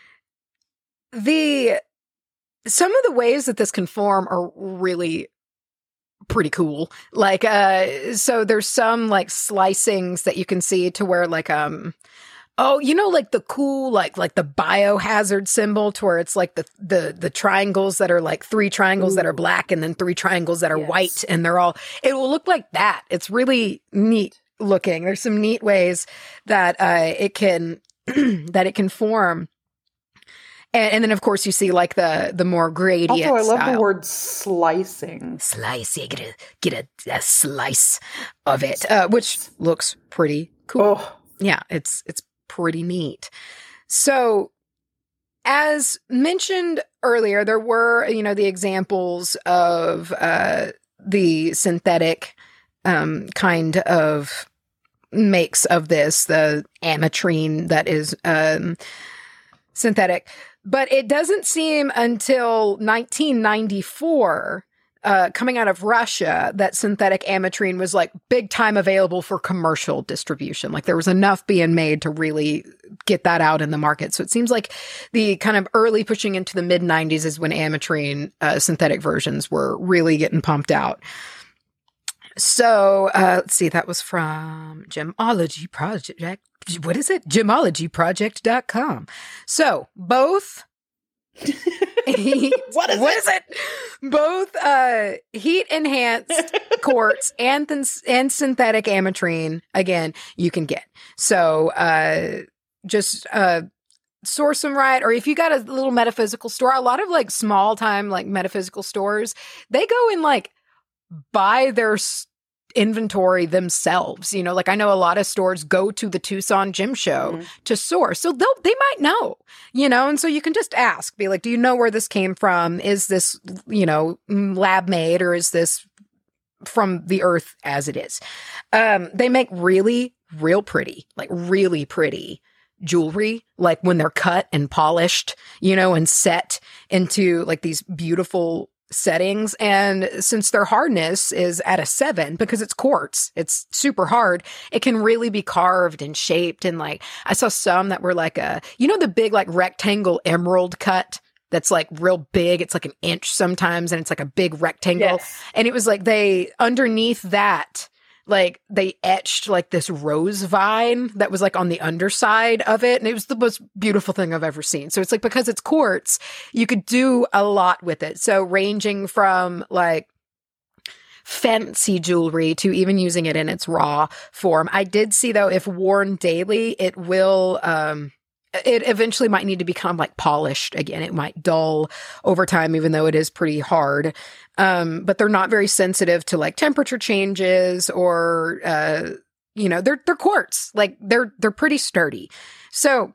[SPEAKER 1] the, some of the ways that this can form are really pretty cool. Like, uh, so there's some like slicings that you can see to where like, um, oh, you know, like the cool, like, like the biohazard symbol to where it's like the, the, the triangles that are like three triangles Ooh. That are black and then three triangles that are yes. white. And they're all, it will look like that. It's really neat looking. There's some neat ways that, uh, it can, that it can form. And, and then, of course, you see like the the more gradient.
[SPEAKER 2] Also, I love
[SPEAKER 1] style.
[SPEAKER 2] the word slicing.
[SPEAKER 1] Slice, yeah, get a get a, a slice of it, uh, which looks pretty cool. Oh. Yeah, it's it's pretty neat. So, as mentioned earlier, there were you know the examples of uh, the synthetic um, kind of makes of this, the ametrine that is um, synthetic. But it doesn't seem until nineteen ninety-four, uh, coming out of Russia, that synthetic ametrine was like big time available for commercial distribution. Like there was enough being made to really get that out in the market. So it seems like the kind of early pushing into the mid nineties is when ametrine uh, synthetic versions were really getting pumped out. So uh, let's see, that was from Gemology Project. What is it? gemology project dot com. So both heat,
[SPEAKER 2] what is
[SPEAKER 1] what
[SPEAKER 2] it?
[SPEAKER 1] is it? Both uh, heat enhanced quartz and th- and synthetic ametrine, again, you can get. So uh, just uh, source them right, or if you got a little metaphysical store, a lot of like small time like metaphysical stores, they go and like buy their st- inventory themselves. You know, like I know a lot of stores go to the Tucson Gem Show mm-hmm. to source. So they'll, they might know, you know, and so you can just ask, be like, do you know where this came from? Is this, you know, lab made, or is this from the earth as it is? Um, they make really, real pretty, like really pretty jewelry, like when they're cut and polished, you know, and set into like these beautiful settings. And since their hardness is at a seven, because it's quartz, it's super hard, it can really be carved and shaped. And like, I saw some that were like a, you know, the big like rectangle emerald cut that's like real big. It's like an inch sometimes, and it's like a big rectangle. Yes. And it was like they, underneath that, like they etched like this rose vine that was like on the underside of it. And it was the most beautiful thing I've ever seen. So it's like, because it's quartz, you could do a lot with it. So ranging from like fancy jewelry to even using it in its raw form. I did see though, if worn daily, it will, um, it eventually might need to become like polished again. It might dull over time, even though it is pretty hard. Um, but they're not very sensitive to like temperature changes or, uh, you know, they're, they're quartz. Like they're, they're pretty sturdy. So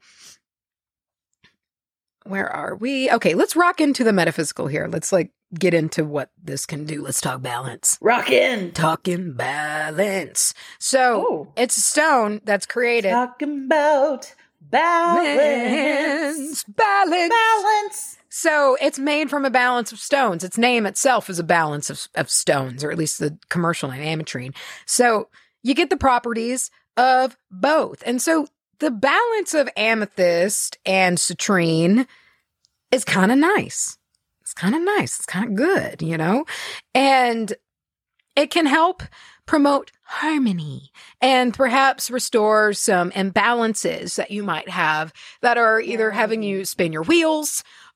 [SPEAKER 1] where are we? Okay. Let's rock into the metaphysical here. Let's like get into what this can do. Let's talk balance.
[SPEAKER 2] Rock in.
[SPEAKER 1] Talking balance. So
[SPEAKER 2] oh.
[SPEAKER 1] it's a stone that's created.
[SPEAKER 2] Talking about balance. Balance. Balance.
[SPEAKER 1] So it's made from a balance of stones. Its name itself is a balance of, of stones, or at least the commercial name, ametrine. So you get the properties of both. And so the balance of amethyst and citrine is kind of nice. It's kind of nice. It's kind of good, you know? And it can help promote harmony and perhaps restore some imbalances that you might have that are either having you spin your wheels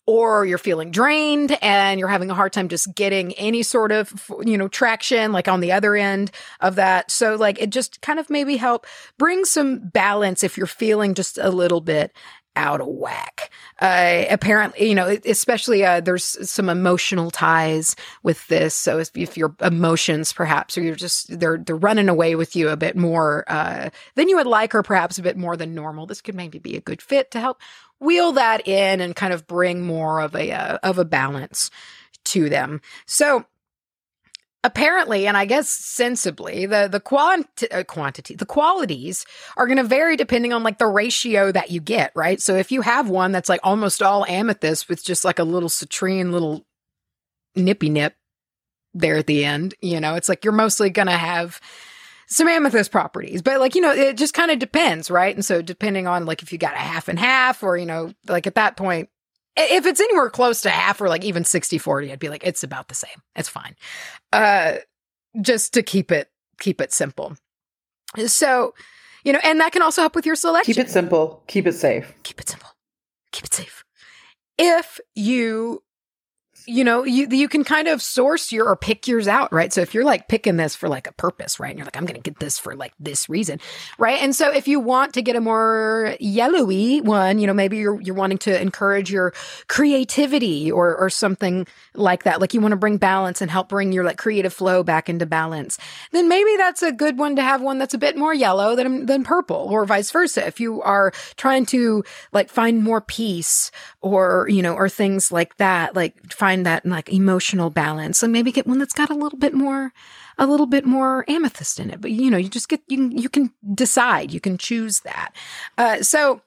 [SPEAKER 1] or you're feeling drained and you're having a hard time just getting any sort of, you know, traction, like on the other end of that. So like it just kind of maybe help bring some balance if you're feeling just a little bit out of whack. Uh, apparently, you know, especially uh, there's some emotional ties with this. So if, if your emotions perhaps, or you're just, they're, they're running away with you a bit more uh, than you would like, or perhaps a bit more than normal, this could maybe be a good fit to help wheel that in and kind of bring more of a, uh, of a balance to them. So apparently, and I guess sensibly, the the quanti- uh, quantity, the qualities are going to vary depending on like the ratio that you get, right? So if you have one that's like almost all amethyst with just like a little citrine, little nippy nip there at the end, you know, it's like you're mostly going to have some amethyst properties, but like, you know, it just kind of depends, right? And so depending on like if you got a half and half, or, you know, like at that point, if it's anywhere close to half or like even sixty forty, I'd be like, it's about the same. It's fine. Uh, just to keep it, keep it simple. So, you know, and that can also help with your selection.
[SPEAKER 2] Keep it simple. Keep it safe.
[SPEAKER 1] Keep it simple. Keep it safe. If you, you know, you you can kind of source your or pick yours out, right? So if you're like picking this for like a purpose, right? And you're like, I'm going to get this for like this reason, right? And so if you want to get a more yellowy one, you know, maybe you're you're wanting to encourage your creativity or or something like that. Like you want to bring balance and help bring your like creative flow back into balance. Then maybe that's a good one to have one that's a bit more yellow than than purple, or vice versa. If you are trying to like find more peace or, you know, or things like that, like find that like emotional balance. So maybe get one that's got a little bit more, a little bit more amethyst in it. But you know, you just get you can you can decide, you can choose that. Uh, so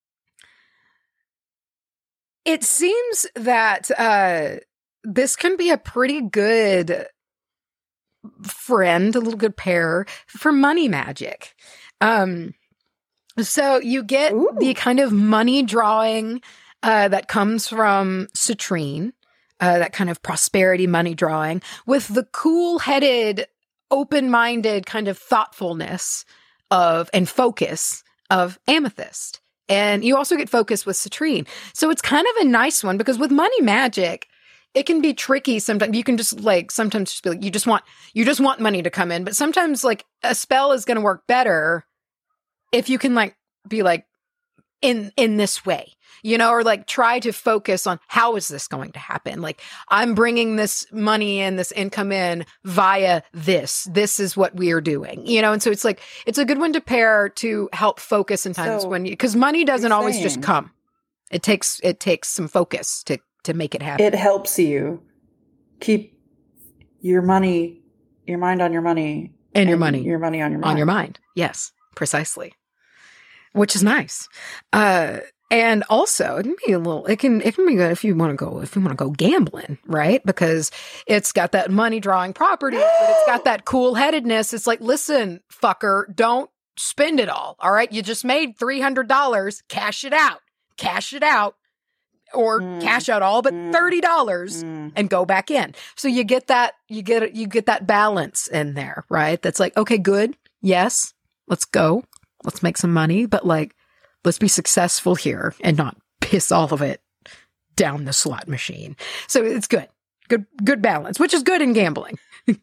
[SPEAKER 1] it seems that uh, this can be a pretty good friend, a little good pair for money magic. Um, so you get Ooh. the kind of money drawing uh, that comes from citrine. Uh, that kind of prosperity money drawing with the cool-headed, open-minded kind of thoughtfulness of and focus of amethyst. And you also get focus with citrine. So it's kind of a nice one because with money magic, it can be tricky sometimes. You can just like sometimes just be like, you just want you just want money to come in. But sometimes like a spell is going to work better if you can like be like in in this way. You know, or like try to focus on how is this going to happen? Like I'm bringing this money in, this income in via this. This is what we are doing, you know? And so it's like, it's a good one to pair to help focus in times so when you, cause money doesn't always saying, just come. It takes, it takes some focus to, to make it happen.
[SPEAKER 2] It helps you keep your money, your mind on your money.
[SPEAKER 1] And, and your money.
[SPEAKER 2] Your money on your mind.
[SPEAKER 1] On your mind. Yes, precisely. Which is nice. Uh, And also, it can be a little, it can, it can be good if you want to go, if you want to go gambling, right? Because it's got that money drawing property, but it's got that cool headedness. It's like, listen, fucker, don't spend it all. All right. You just made three hundred dollars. Cash it out, cash it out, or mm. cash out all but mm. thirty dollars mm. and go back in. So you get that, you get, you get that balance in there, right? That's like, okay, good. Yes. Let's go. Let's make some money. But like, let's be successful here and not piss all of it down the slot machine. So it's good. Good good balance, which is good in gambling.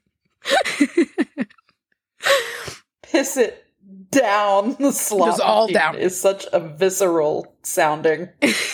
[SPEAKER 2] Piss it down the slot
[SPEAKER 1] Just all
[SPEAKER 2] machine
[SPEAKER 1] down.
[SPEAKER 2] Is such a visceral sounding.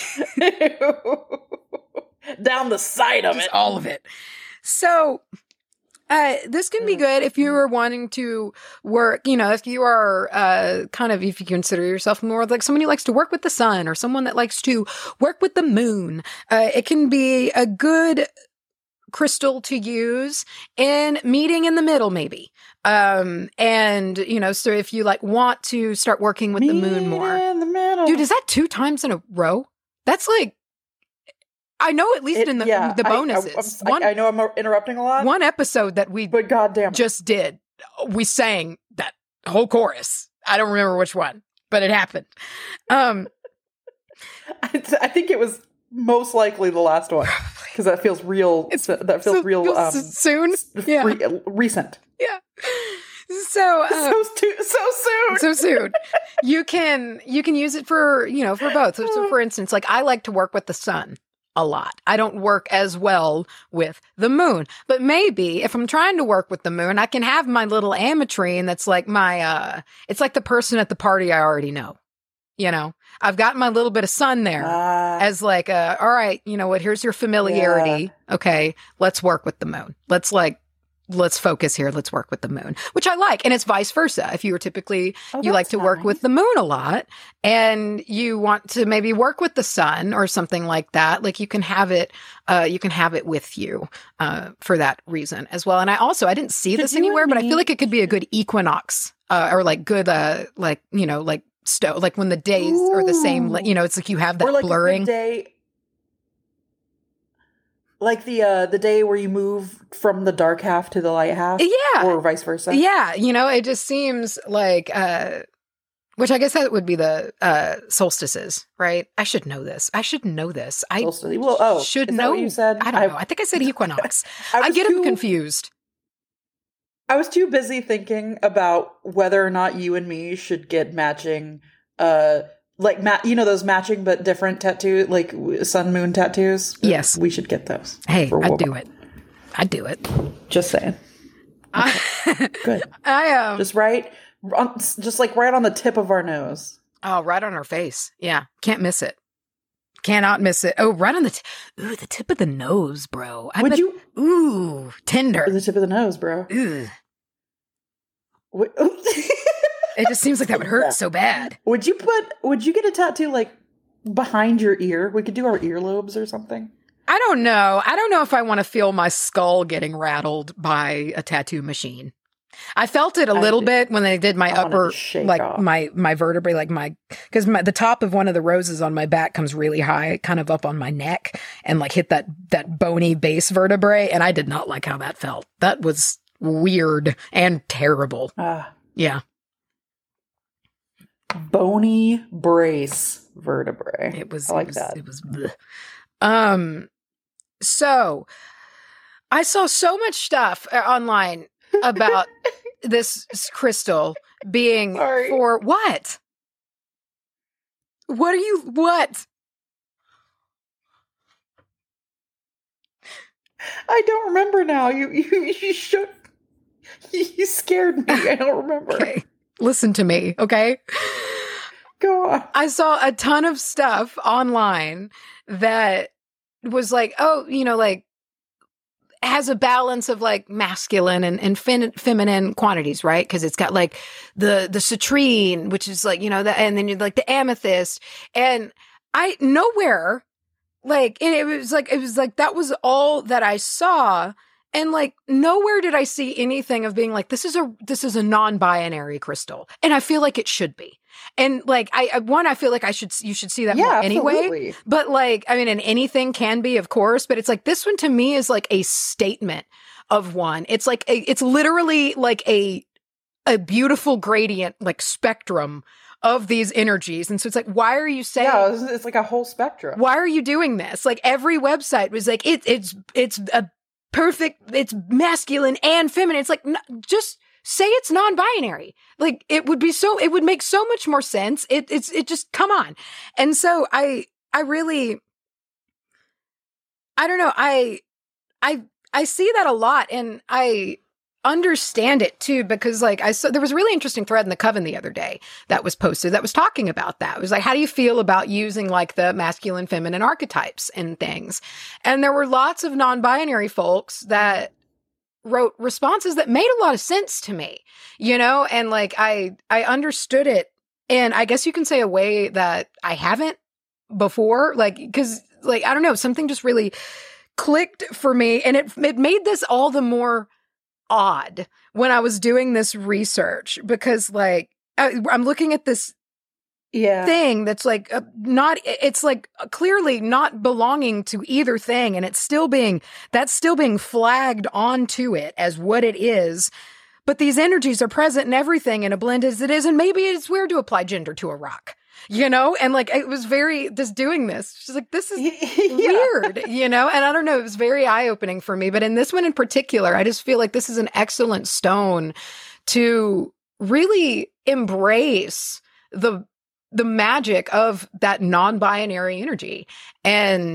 [SPEAKER 2] Down the side of
[SPEAKER 1] Just
[SPEAKER 2] it.
[SPEAKER 1] all of it. So Uh, this can be good if you are wanting to work, you know, if you are uh, kind of, if you consider yourself more like someone who likes to work with the sun or someone that likes to work with the moon. Uh, it can be a good crystal to use in meeting in the middle, maybe. Um, and, you know, so if you like want to start working with Meet the moon more.
[SPEAKER 2] In the middle.
[SPEAKER 1] Dude, is that two times in a row? That's like, I know at least
[SPEAKER 2] it,
[SPEAKER 1] in the
[SPEAKER 2] yeah,
[SPEAKER 1] the bonuses.
[SPEAKER 2] I, I, one, I, I know I'm interrupting a lot.
[SPEAKER 1] One episode that we
[SPEAKER 2] but goddamn
[SPEAKER 1] just did, we sang that whole chorus. I don't remember which one, but it happened. Um,
[SPEAKER 2] I, th- I think it was most likely the last one because that feels real. It's, that feels so, real feels um,
[SPEAKER 1] soon. Yeah,
[SPEAKER 2] re- recent.
[SPEAKER 1] Yeah. So, um,
[SPEAKER 2] so, stu- so soon,
[SPEAKER 1] so soon. You can you can use it for you know for both. So, so for instance, like I like to work with the sun. a lot. I don't work as well with the moon. But maybe if I'm trying to work with the moon, I can have my little ametrine that's like my, uh, it's like the person at the party I already know. You know, I've got my little bit of sun there uh, as like, uh, all right, you know what, here's your familiarity. Yeah. Okay, let's work with the moon. Let's like, let's focus here. Let's work with the moon, which I like. And it's vice versa. If you were typically, oh, you like to nice. work with the moon a lot and you want to maybe work with the sun or something like that, like you can have it, uh, you can have it with you, uh, for that reason as well. And I also, I didn't see could this anywhere, but I feel like it could be a good equinox, uh, or like good, uh, like, you know, like sto- like when the days Ooh. are the same, you know, it's like you have that
[SPEAKER 2] or like
[SPEAKER 1] blurring.
[SPEAKER 2] The day- Like the uh, the day where you move from the dark half to the light half?
[SPEAKER 1] Yeah.
[SPEAKER 2] Or vice versa?
[SPEAKER 1] Yeah. You know, it just seems like, uh, which I guess that would be the uh, solstices, right? I should know this. I should know this. I
[SPEAKER 2] Solstice. Well, oh,
[SPEAKER 1] should
[SPEAKER 2] is
[SPEAKER 1] know.
[SPEAKER 2] That what you said?
[SPEAKER 1] I don't
[SPEAKER 2] I,
[SPEAKER 1] know. I think I said equinox. I, I get too, them confused.
[SPEAKER 2] I was too busy thinking about whether or not you and me should get matching uh Like, ma- you know, those matching but different tattoo, like sun moon tattoos?
[SPEAKER 1] Yes.
[SPEAKER 2] We should get those.
[SPEAKER 1] Hey, I'd do it. I'd do it.
[SPEAKER 2] Just saying. Okay. I, Good.
[SPEAKER 1] I, um.
[SPEAKER 2] Just right, on, just like right on the tip of our nose.
[SPEAKER 1] Oh, right on our face. Yeah. Can't miss it. Cannot miss it. Oh, right on the, t- ooh, the tip of the nose, bro. I
[SPEAKER 2] Would
[SPEAKER 1] bet,
[SPEAKER 2] you?
[SPEAKER 1] Ooh, tender.
[SPEAKER 2] The tip of the nose, bro.
[SPEAKER 1] Ooh.
[SPEAKER 2] What,
[SPEAKER 1] it just seems like that would hurt yeah. so bad.
[SPEAKER 2] Would you put, would you get a tattoo like behind your ear? We could do our earlobes or something.
[SPEAKER 1] I don't know. I don't know if I want to feel my skull getting rattled by a tattoo machine. I felt it a little did, bit when they did my I upper, like off. my, my vertebrae, like my, cause my, the top of one of the roses on my back comes really high, kind of up on my neck and like hit that, that bony base vertebrae. And I did not like how that felt. That was weird and terrible. Uh, yeah.
[SPEAKER 2] Bony brace vertebrae.
[SPEAKER 1] It was,
[SPEAKER 2] I like
[SPEAKER 1] it was,
[SPEAKER 2] that.
[SPEAKER 1] It was, bleh. um, so I saw so much stuff online about this crystal being
[SPEAKER 2] Sorry.
[SPEAKER 1] for what? What are you, what?
[SPEAKER 2] I don't remember now. You, you, you shook. You scared me. I don't remember.
[SPEAKER 1] Okay. Listen to me, okay?
[SPEAKER 2] Go on.
[SPEAKER 1] I saw a ton of stuff online that was like, oh, you know, like, has a balance of like masculine and, and fin- feminine quantities, right? Because it's got like the the citrine, which is like, you know, the, and then you like the amethyst. And I, nowhere, like, and it was like, it was like, that was all that I saw. And like nowhere did I see anything of being like, this is a this is a non-binary crystal, and I feel like it should be. And like I, I one, I feel like I should you should see that
[SPEAKER 2] yeah,
[SPEAKER 1] more anyway.
[SPEAKER 2] Absolutely.
[SPEAKER 1] But like I mean, and anything can be, of course. But it's like this one to me is like a statement of one. It's like a, it's literally like a a beautiful gradient, like spectrum of these energies. And so it's like, why are you saying?
[SPEAKER 2] Yeah, it's, it's like a whole spectrum.
[SPEAKER 1] Why are you doing this? Like every website was like, it, it's it's a perfect, it's masculine and feminine. It's like, n- just say it's non-binary. Like it would be so, it would make so much more sense. It, it's, it just, come on. And so I, I really, I don't know. I, I, I see that a lot and I understand it too, because like I saw, there was a really interesting thread in the Coven the other day that was posted that was talking about that. It was like, how do you feel about using like the masculine, feminine archetypes and things? And there were lots of non-binary folks that wrote responses that made a lot of sense to me, you know? And like, I, I understood it. And I guess you can say a way that I haven't before, like, cause like, I don't know, something just really clicked for me. And it, it made this all the more odd when I was doing this research, because like I, I'm looking at this
[SPEAKER 2] yeah.
[SPEAKER 1] thing that's like uh, not, it's like clearly not belonging to either thing. And it's still being, that's still being flagged onto it as what it is. But these energies are present in everything in a blend as it is. And maybe it's weird to apply gender to a rock, you know? And like, it was very, just doing this, she's like, this is yeah. weird, you know? And I don't know, it was very eye-opening for me. But in this one in particular, I just feel like this is an excellent stone to really embrace the, the magic of that non-binary energy. And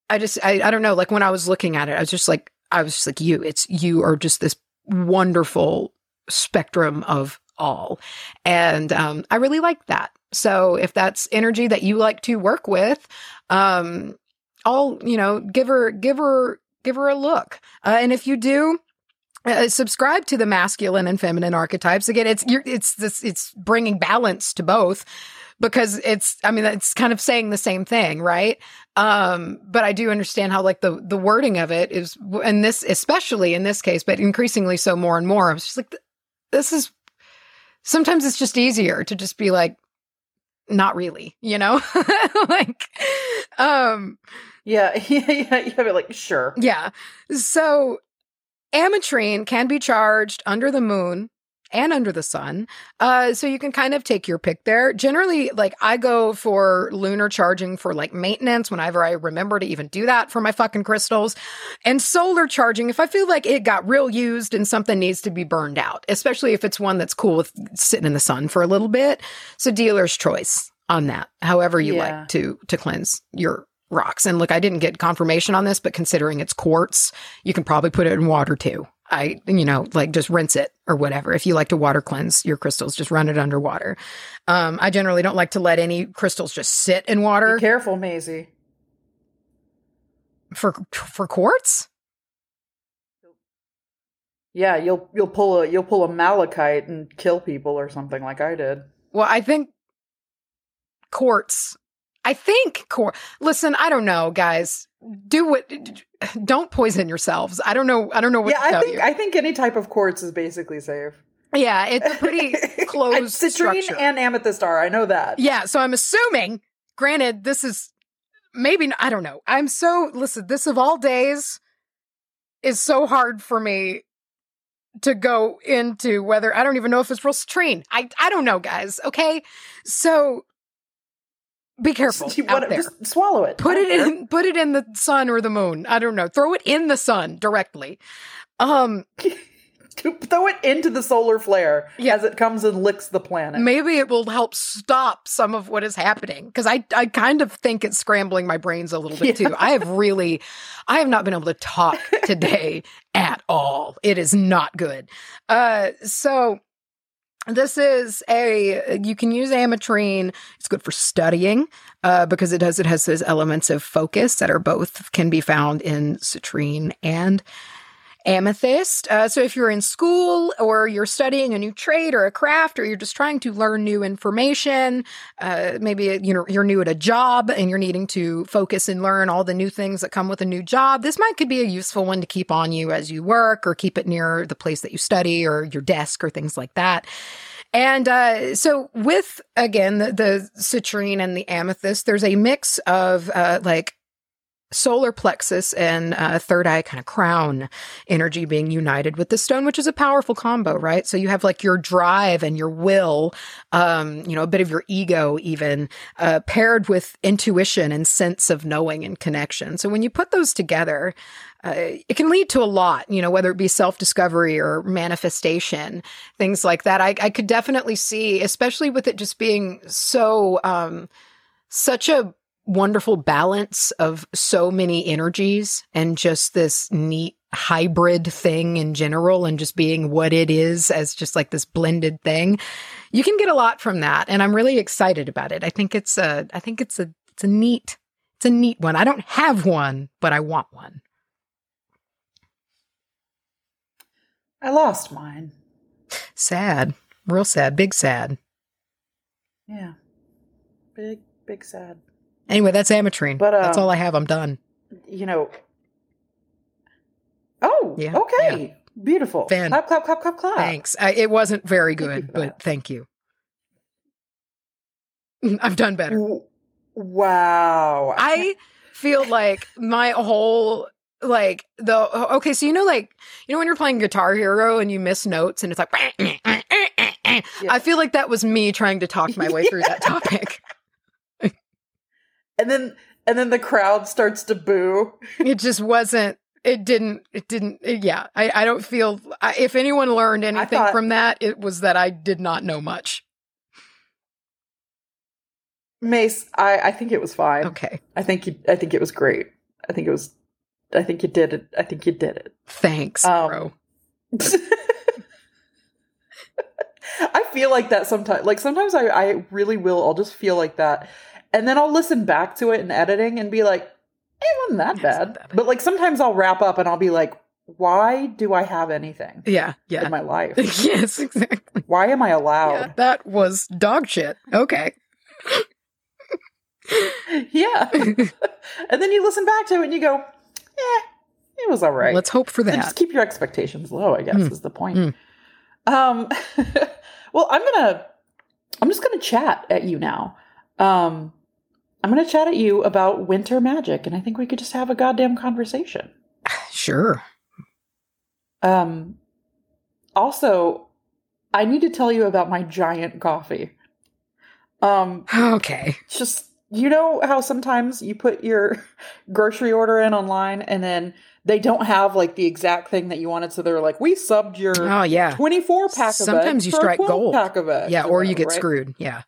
[SPEAKER 1] I just, I, I don't know. Like when I was looking at it, I was just like, I was just like, you, it's, you are just this wonderful spectrum of all. And um, I really like that. So if that's energy that you like to work with, um, I'll, you know, give her, give her, give her a look. Uh, and if you do, uh, subscribe to the masculine and feminine archetypes. Again, it's, you're, it's this, it's bringing balance to both. Because it's, I mean, it's kind of saying the same thing, right? Um, but I do understand how, like, the the wording of it is, and this, especially in this case, but increasingly so more and more. I was just like, this is, sometimes it's just easier to just be like, not really, you know? like, um,
[SPEAKER 2] yeah, yeah, yeah, yeah, but like, sure.
[SPEAKER 1] Yeah. So, ametrine can be charged under the moon and under the sun. Uh, so you can kind of take your pick there. Generally, like I go for lunar charging for like maintenance whenever I remember to even do that for my fucking crystals. And solar charging if I feel like it got real used and something needs to be burned out, especially if it's one that's cool with sitting in the sun for a little bit. So dealer's choice on that, however you yeah. like to to cleanse your rocks. And look, I didn't get confirmation on this, but considering it's quartz, you can probably put it in water too. I, you know, like just rinse it or whatever. If you like to water cleanse your crystals, just run it under water. Um, I generally don't like to let any crystals just sit in water.
[SPEAKER 2] Be careful, Maisie.
[SPEAKER 1] For for quartz?
[SPEAKER 2] Yeah, you'll you'll pull a you'll pull a malachite and kill people or something like I did.
[SPEAKER 1] Well, I think quartz. I think quartz. Listen, I don't know, guys. Do what. Don't poison yourselves. I don't know. I don't know what
[SPEAKER 2] yeah,
[SPEAKER 1] to tell
[SPEAKER 2] I think,
[SPEAKER 1] you.
[SPEAKER 2] I think any type of quartz is basically safe.
[SPEAKER 1] Yeah, it's a pretty closed
[SPEAKER 2] Citrine
[SPEAKER 1] structure.
[SPEAKER 2] and amethyst are. I know that.
[SPEAKER 1] Yeah, so I'm assuming, granted, this is maybe, I don't know. I'm so, listen, this of all days is so hard for me to go into whether, I don't even know if it's real citrine. I, I don't know, guys, okay? So be careful
[SPEAKER 2] you
[SPEAKER 1] out
[SPEAKER 2] wanna,
[SPEAKER 1] there.
[SPEAKER 2] Just swallow it.
[SPEAKER 1] Put it in, put it in the sun or the moon. I don't know. Throw it in the sun directly. Um,
[SPEAKER 2] throw it into the solar flare
[SPEAKER 1] yeah.
[SPEAKER 2] as it comes and licks the planet.
[SPEAKER 1] Maybe it will help stop some of what is happening. Because I, I kind of think it's scrambling my brains a little bit yeah. too. I have really, I have not been able to talk today at all. It is not good. Uh, so this is a, you can use ametrine. It's good for studying uh, because it does, it has those elements of focus that are both, can be found in citrine and amethyst. Uh, so if you're in school or you're studying a new trade or a craft, or you're just trying to learn new information, uh, maybe you know, you're new at a job and you're needing to focus and learn all the new things that come with a new job, this might could be a useful one to keep on you as you work, or keep it near the place that you study or your desk or things like that. And uh, so with, again, the, the citrine and the amethyst, there's a mix of uh, like solar plexus and uh, third eye kind of crown energy being united with the stone, which is a powerful combo, right? So you have like your drive and your will, um, you know, a bit of your ego even, uh, paired with intuition and sense of knowing and connection. So when you put those together, uh, it can lead to a lot, you know, whether it be self-discovery or manifestation, things like that. I, I could definitely see, especially with it just being so, um, such a wonderful balance of so many energies and just this neat hybrid thing in general, and just being what it is as just like this blended thing. You can get a lot from that, and I'm really excited about it. I think it's a I think it's a it's a neat it's a neat one. I don't have one, but I want one.
[SPEAKER 2] I lost mine.
[SPEAKER 1] Sad. Real sad. Big sad.
[SPEAKER 2] Yeah. Big big sad.
[SPEAKER 1] Anyway, that's ametrine.
[SPEAKER 2] But, um,
[SPEAKER 1] that's all I have. I'm done.
[SPEAKER 2] You know. Oh, yeah, okay. Yeah. Beautiful.
[SPEAKER 1] Fan.
[SPEAKER 2] Clap, clap, clap, clap, clap.
[SPEAKER 1] Thanks. I, it wasn't very good, but that. Thank you. I've done better.
[SPEAKER 2] Wow.
[SPEAKER 1] I feel like my whole, like, the, okay, so you know, like, you know when you're playing Guitar Hero and you miss notes and it's like, yeah. I feel like that was me trying to talk my way through that topic.
[SPEAKER 2] And then, and then the crowd starts to boo.
[SPEAKER 1] It just wasn't, it didn't, it didn't, it, yeah. I, I don't feel, I, if anyone learned anything thought, from that, it was that I did not know much.
[SPEAKER 2] Mace, I, I think it was fine.
[SPEAKER 1] Okay.
[SPEAKER 2] I think, you, I think it was great. I think it was, I think you did it. I think you did it.
[SPEAKER 1] Thanks,
[SPEAKER 2] um,
[SPEAKER 1] bro.
[SPEAKER 2] I feel like that sometimes. Like sometimes I, I really will. I'll just feel like that. And then I'll listen back to it in editing and be like, it wasn't that
[SPEAKER 1] yeah,
[SPEAKER 2] bad.
[SPEAKER 1] that bad.
[SPEAKER 2] But like sometimes I'll wrap up and I'll be like, why do I have anything
[SPEAKER 1] yeah, yeah.
[SPEAKER 2] in my life?
[SPEAKER 1] Yes, exactly.
[SPEAKER 2] Why am I allowed?
[SPEAKER 1] Yeah, that was dog shit. Okay.
[SPEAKER 2] Yeah. And then you listen back to it and you go, eh, it was all right.
[SPEAKER 1] Let's hope for that.
[SPEAKER 2] So just keep your expectations low, I guess, mm. is the point.
[SPEAKER 1] Mm.
[SPEAKER 2] Um, well, I'm going to, I'm just going to chat at you now. Um, I'm going to chat at you about winter magic, and I think we could just have a goddamn conversation.
[SPEAKER 1] Sure.
[SPEAKER 2] Um, also, I need to tell you about my giant coffee. Um,
[SPEAKER 1] okay.
[SPEAKER 2] Just, you know how sometimes you put your grocery order in online and then they don't have like the exact thing that you wanted. So they're like, we subbed your
[SPEAKER 1] oh, yeah.
[SPEAKER 2] twenty-four pack of
[SPEAKER 1] Sometimes you strike gold.
[SPEAKER 2] Pack of eggs
[SPEAKER 1] yeah. Or, or you get
[SPEAKER 2] right?
[SPEAKER 1] screwed. Yeah.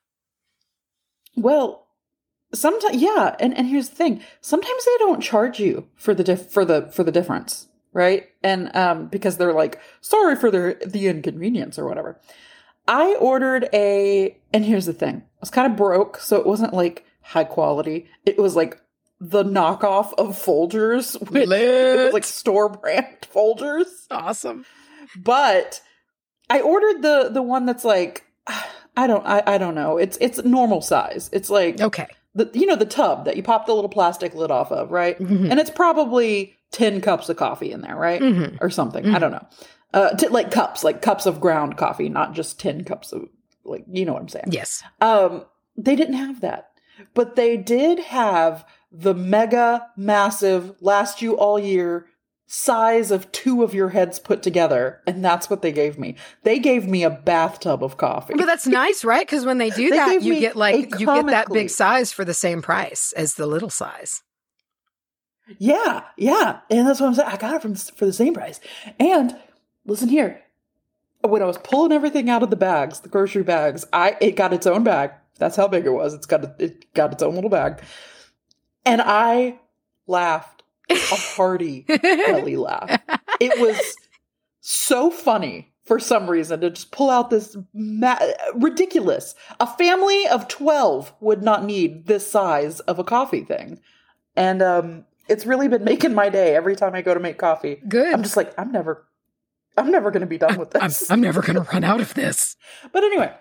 [SPEAKER 2] Well, sometimes, yeah. And, and here's the thing. Sometimes they don't charge you for the, dif- for the, for the difference. Right. And, um, because they're like, sorry for the, the inconvenience or whatever. I ordered a, and here's the thing. I was kind of broke. So it wasn't like high quality. It was like the knockoff of Folgers. Which, it was like store brand Folgers.
[SPEAKER 1] Awesome.
[SPEAKER 2] But I ordered the, the one that's like, I don't, I, I don't know. It's, it's normal size. It's like,
[SPEAKER 1] okay.
[SPEAKER 2] The, you know, the tub that you pop the little plastic lid off of, right?
[SPEAKER 1] Mm-hmm.
[SPEAKER 2] And it's probably ten cups of coffee in there, right?
[SPEAKER 1] Mm-hmm.
[SPEAKER 2] Or something.
[SPEAKER 1] Mm-hmm.
[SPEAKER 2] I don't know. Uh, t- like cups, like cups of ground coffee, not just ten cups of, like, you know what I'm saying?
[SPEAKER 1] Yes.
[SPEAKER 2] Um, they didn't have that. But they did have the mega massive, last you all year size of two of your heads put together. And that's what they gave me. They gave me a bathtub of coffee.
[SPEAKER 1] But that's nice, right? Because when they do
[SPEAKER 2] they
[SPEAKER 1] that, you get like, you get that
[SPEAKER 2] comically,
[SPEAKER 1] big size for the same price as the little size.
[SPEAKER 2] Yeah. Yeah. And that's what I'm saying. I got it from, for the same price. And listen here. When I was pulling everything out of the bags, the grocery bags, I, it got its own bag. That's how big it was. It's got, a, it got its own little bag. And I laughed. A hearty belly laugh. It was so funny for some reason to just pull out this ma- ridiculous. A family of twelve would not need this size of a coffee thing. And um, it's really been making my day every time I go to make coffee.
[SPEAKER 1] Good.
[SPEAKER 2] I'm just like, I'm never, I'm never going to be done with this.
[SPEAKER 1] I'm, I'm never going to run out of this.
[SPEAKER 2] But anyway.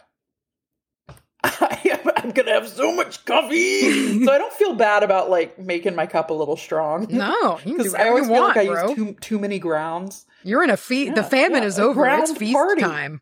[SPEAKER 2] I, I'm gonna have so much coffee, so I don't feel bad about like making my cup a little strong.
[SPEAKER 1] No,
[SPEAKER 2] because I always feel
[SPEAKER 1] want,
[SPEAKER 2] like I
[SPEAKER 1] bro.
[SPEAKER 2] use too too many grounds.
[SPEAKER 1] You're in a feast. Yeah, the famine yeah, is over. It's feast party. time.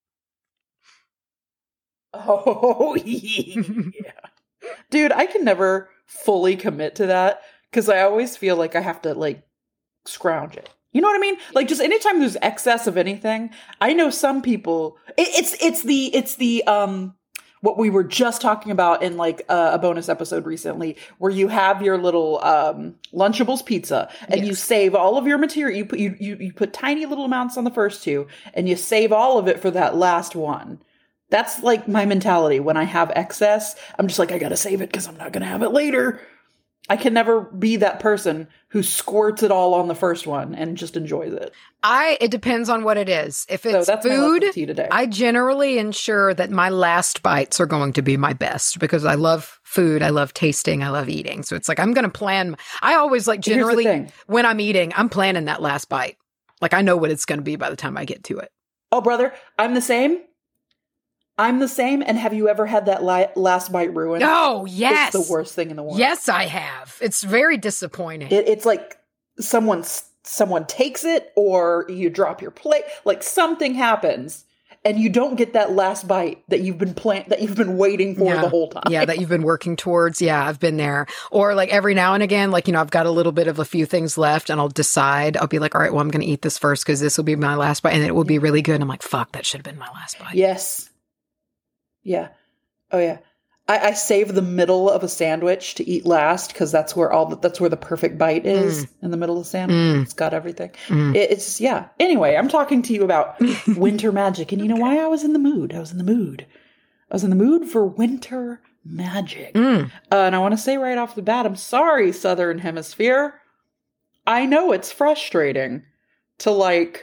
[SPEAKER 2] Oh yeah, dude, I can never fully commit to that because I always feel like I have to like scrounge it. You know what I mean? Like just anytime there's excess of anything, I know some people. It, it's it's the it's the um. what we were just talking about in like uh, a bonus episode recently, where you have your little um, Lunchables pizza and yes. you save all of your material. You put you, you you put tiny little amounts on the first two, and you save all of it for that last one. That's like my mentality when I have excess. I'm just like, I gotta save it because I'm not gonna have it later. I can never be that person who squirts it all on the first one and just enjoys it.
[SPEAKER 1] I, it depends on what it is. If it's so that's food, today. I generally ensure that my last bites are going to be my best because I love food. I love tasting. I love eating. So it's like, I'm going to plan. I always like generally when I'm eating, I'm planning that last bite. Like I know what it's going to be by the time I get to it.
[SPEAKER 2] Oh, brother, I'm the same. I'm the same. And have you ever had that li- last bite ruined?
[SPEAKER 1] Oh, yes.
[SPEAKER 2] It's the worst thing in the world.
[SPEAKER 1] Yes, I have. It's very disappointing.
[SPEAKER 2] It, it's like someone, someone takes it or you drop your plate. Like something happens and you don't get that last bite that you've been plan- that you've been waiting for
[SPEAKER 1] yeah.
[SPEAKER 2] the whole time.
[SPEAKER 1] Yeah, that you've been working towards. Yeah, I've been there. Or like every now and again, like, you know, I've got a little bit of a few things left and I'll decide, I'll be like, all right, well, I'm going to eat this first because this will be my last bite and it will be really good. And I'm like, fuck, that should have been my last bite.
[SPEAKER 2] Yes. Yeah. Oh yeah. I, I save the middle of a sandwich to eat last because that's where all the, that's where the perfect bite is mm. in the middle of the sandwich. Mm. It's got everything. Mm. It, it's yeah. Anyway, I'm talking to you about winter magic, and you know why I was in the mood? I was in the mood. I was in the mood for winter magic. Mm. Uh, and I want to say right off the bat, I'm sorry, Southern Hemisphere. I know it's frustrating to like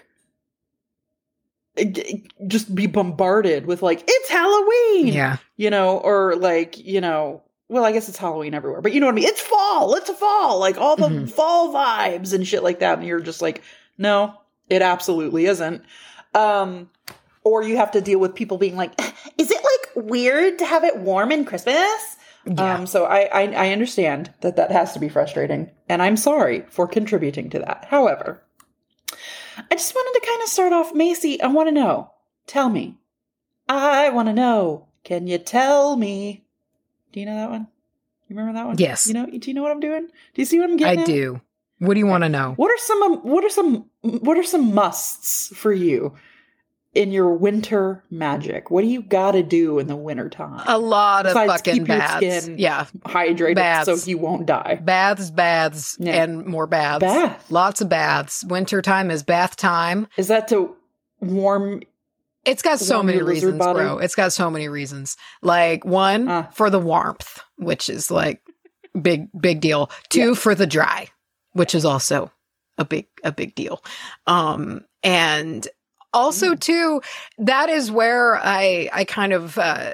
[SPEAKER 2] just be bombarded with like, it's Halloween.
[SPEAKER 1] Yeah.
[SPEAKER 2] You know, or like, you know, well, I guess it's Halloween everywhere, but you know what I mean? It's fall. It's a fall. Like all the mm-hmm. fall vibes and shit like that. And you're just like, no, it absolutely isn't. Um, or you have to deal with people being like, is it like weird to have it warm in Christmas? Yeah. Um, so I, I, I understand that that has to be frustrating, and I'm sorry for contributing to that. However, I just wanted to kind of start off, Macy, I want to know. Tell me. I want to know. Can you tell me? Do you know that one? You remember that one?
[SPEAKER 1] Yes.
[SPEAKER 2] You know, do you know what I'm doing? Do you see what I'm getting
[SPEAKER 1] I
[SPEAKER 2] at?
[SPEAKER 1] do. What do you want to know?
[SPEAKER 2] What are some, um, what are some, what are some musts for you in your winter magic? What do you got to do in the winter time?
[SPEAKER 1] A lot
[SPEAKER 2] Besides
[SPEAKER 1] of fucking
[SPEAKER 2] keep
[SPEAKER 1] baths.
[SPEAKER 2] Your skin
[SPEAKER 1] yeah.
[SPEAKER 2] hydrated
[SPEAKER 1] baths.
[SPEAKER 2] So you won't die.
[SPEAKER 1] Baths, baths, yeah. and more baths.
[SPEAKER 2] Bath.
[SPEAKER 1] Lots of baths. Winter time is bath time.
[SPEAKER 2] Is that to warm?
[SPEAKER 1] It's got so many reasons,
[SPEAKER 2] body?
[SPEAKER 1] bro. It's got so many reasons. Like one, uh. for the warmth, which is like big, big deal. Two, yeah. for the dry, which is also a big, a big deal. Um, and Also, too, that is where I I kind of uh,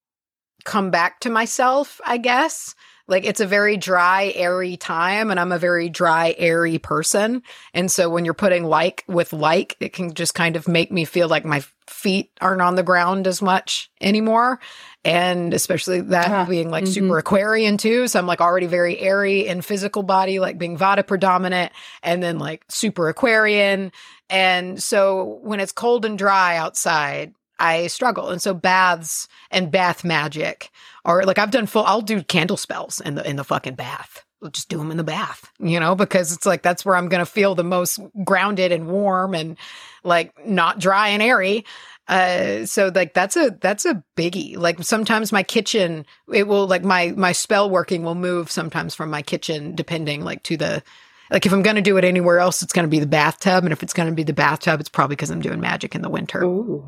[SPEAKER 1] come back to myself, I guess. Like, it's a very dry, airy time, and I'm a very dry, airy person. And so when you're putting like with like, it can just kind of make me feel like my feet aren't on the ground as much anymore. And especially that uh, being like mm-hmm. super Aquarian too. So I'm like already very airy in physical body, like being Vata predominant, and then like super Aquarian. And so when it's cold and dry outside, I struggle. And so baths and bath magic are like, I've done full, I'll do candle spells in the, in the fucking bath. I'll just do them in the bath, you know, because it's like, that's where I'm going to feel the most grounded and warm and like not dry and airy. Uh, so like, that's a, that's a biggie. Like sometimes my kitchen, it will like my, my spell working will move sometimes from my kitchen, depending like to the, like if I'm going to do it anywhere else, it's going to be the bathtub. And if it's going to be the bathtub, it's probably because I'm doing magic in the winter.
[SPEAKER 2] Ooh.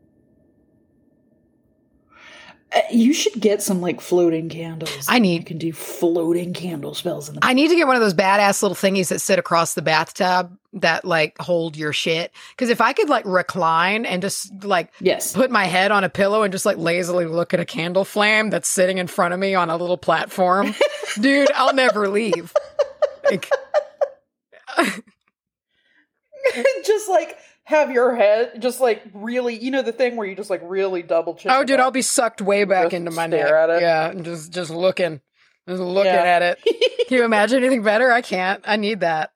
[SPEAKER 2] Uh, you should get some like floating candles.
[SPEAKER 1] I need.
[SPEAKER 2] You can do floating candle spells in the
[SPEAKER 1] I need to get one of those badass little thingies that sit across the bathtub that like hold your shit. Because if I could like recline and just like
[SPEAKER 2] yes.
[SPEAKER 1] put my head on a pillow and just like lazily look at a candle flame that's sitting in front of me on a little platform, dude, I'll never leave. Like,
[SPEAKER 2] just like have your head just like really, you know, the thing where you just like really double check.
[SPEAKER 1] Oh, dude, I'll be sucked way back into my neck. At it. Yeah, and just just looking, just looking yeah. at it. Can you imagine anything better? I can't. I need that.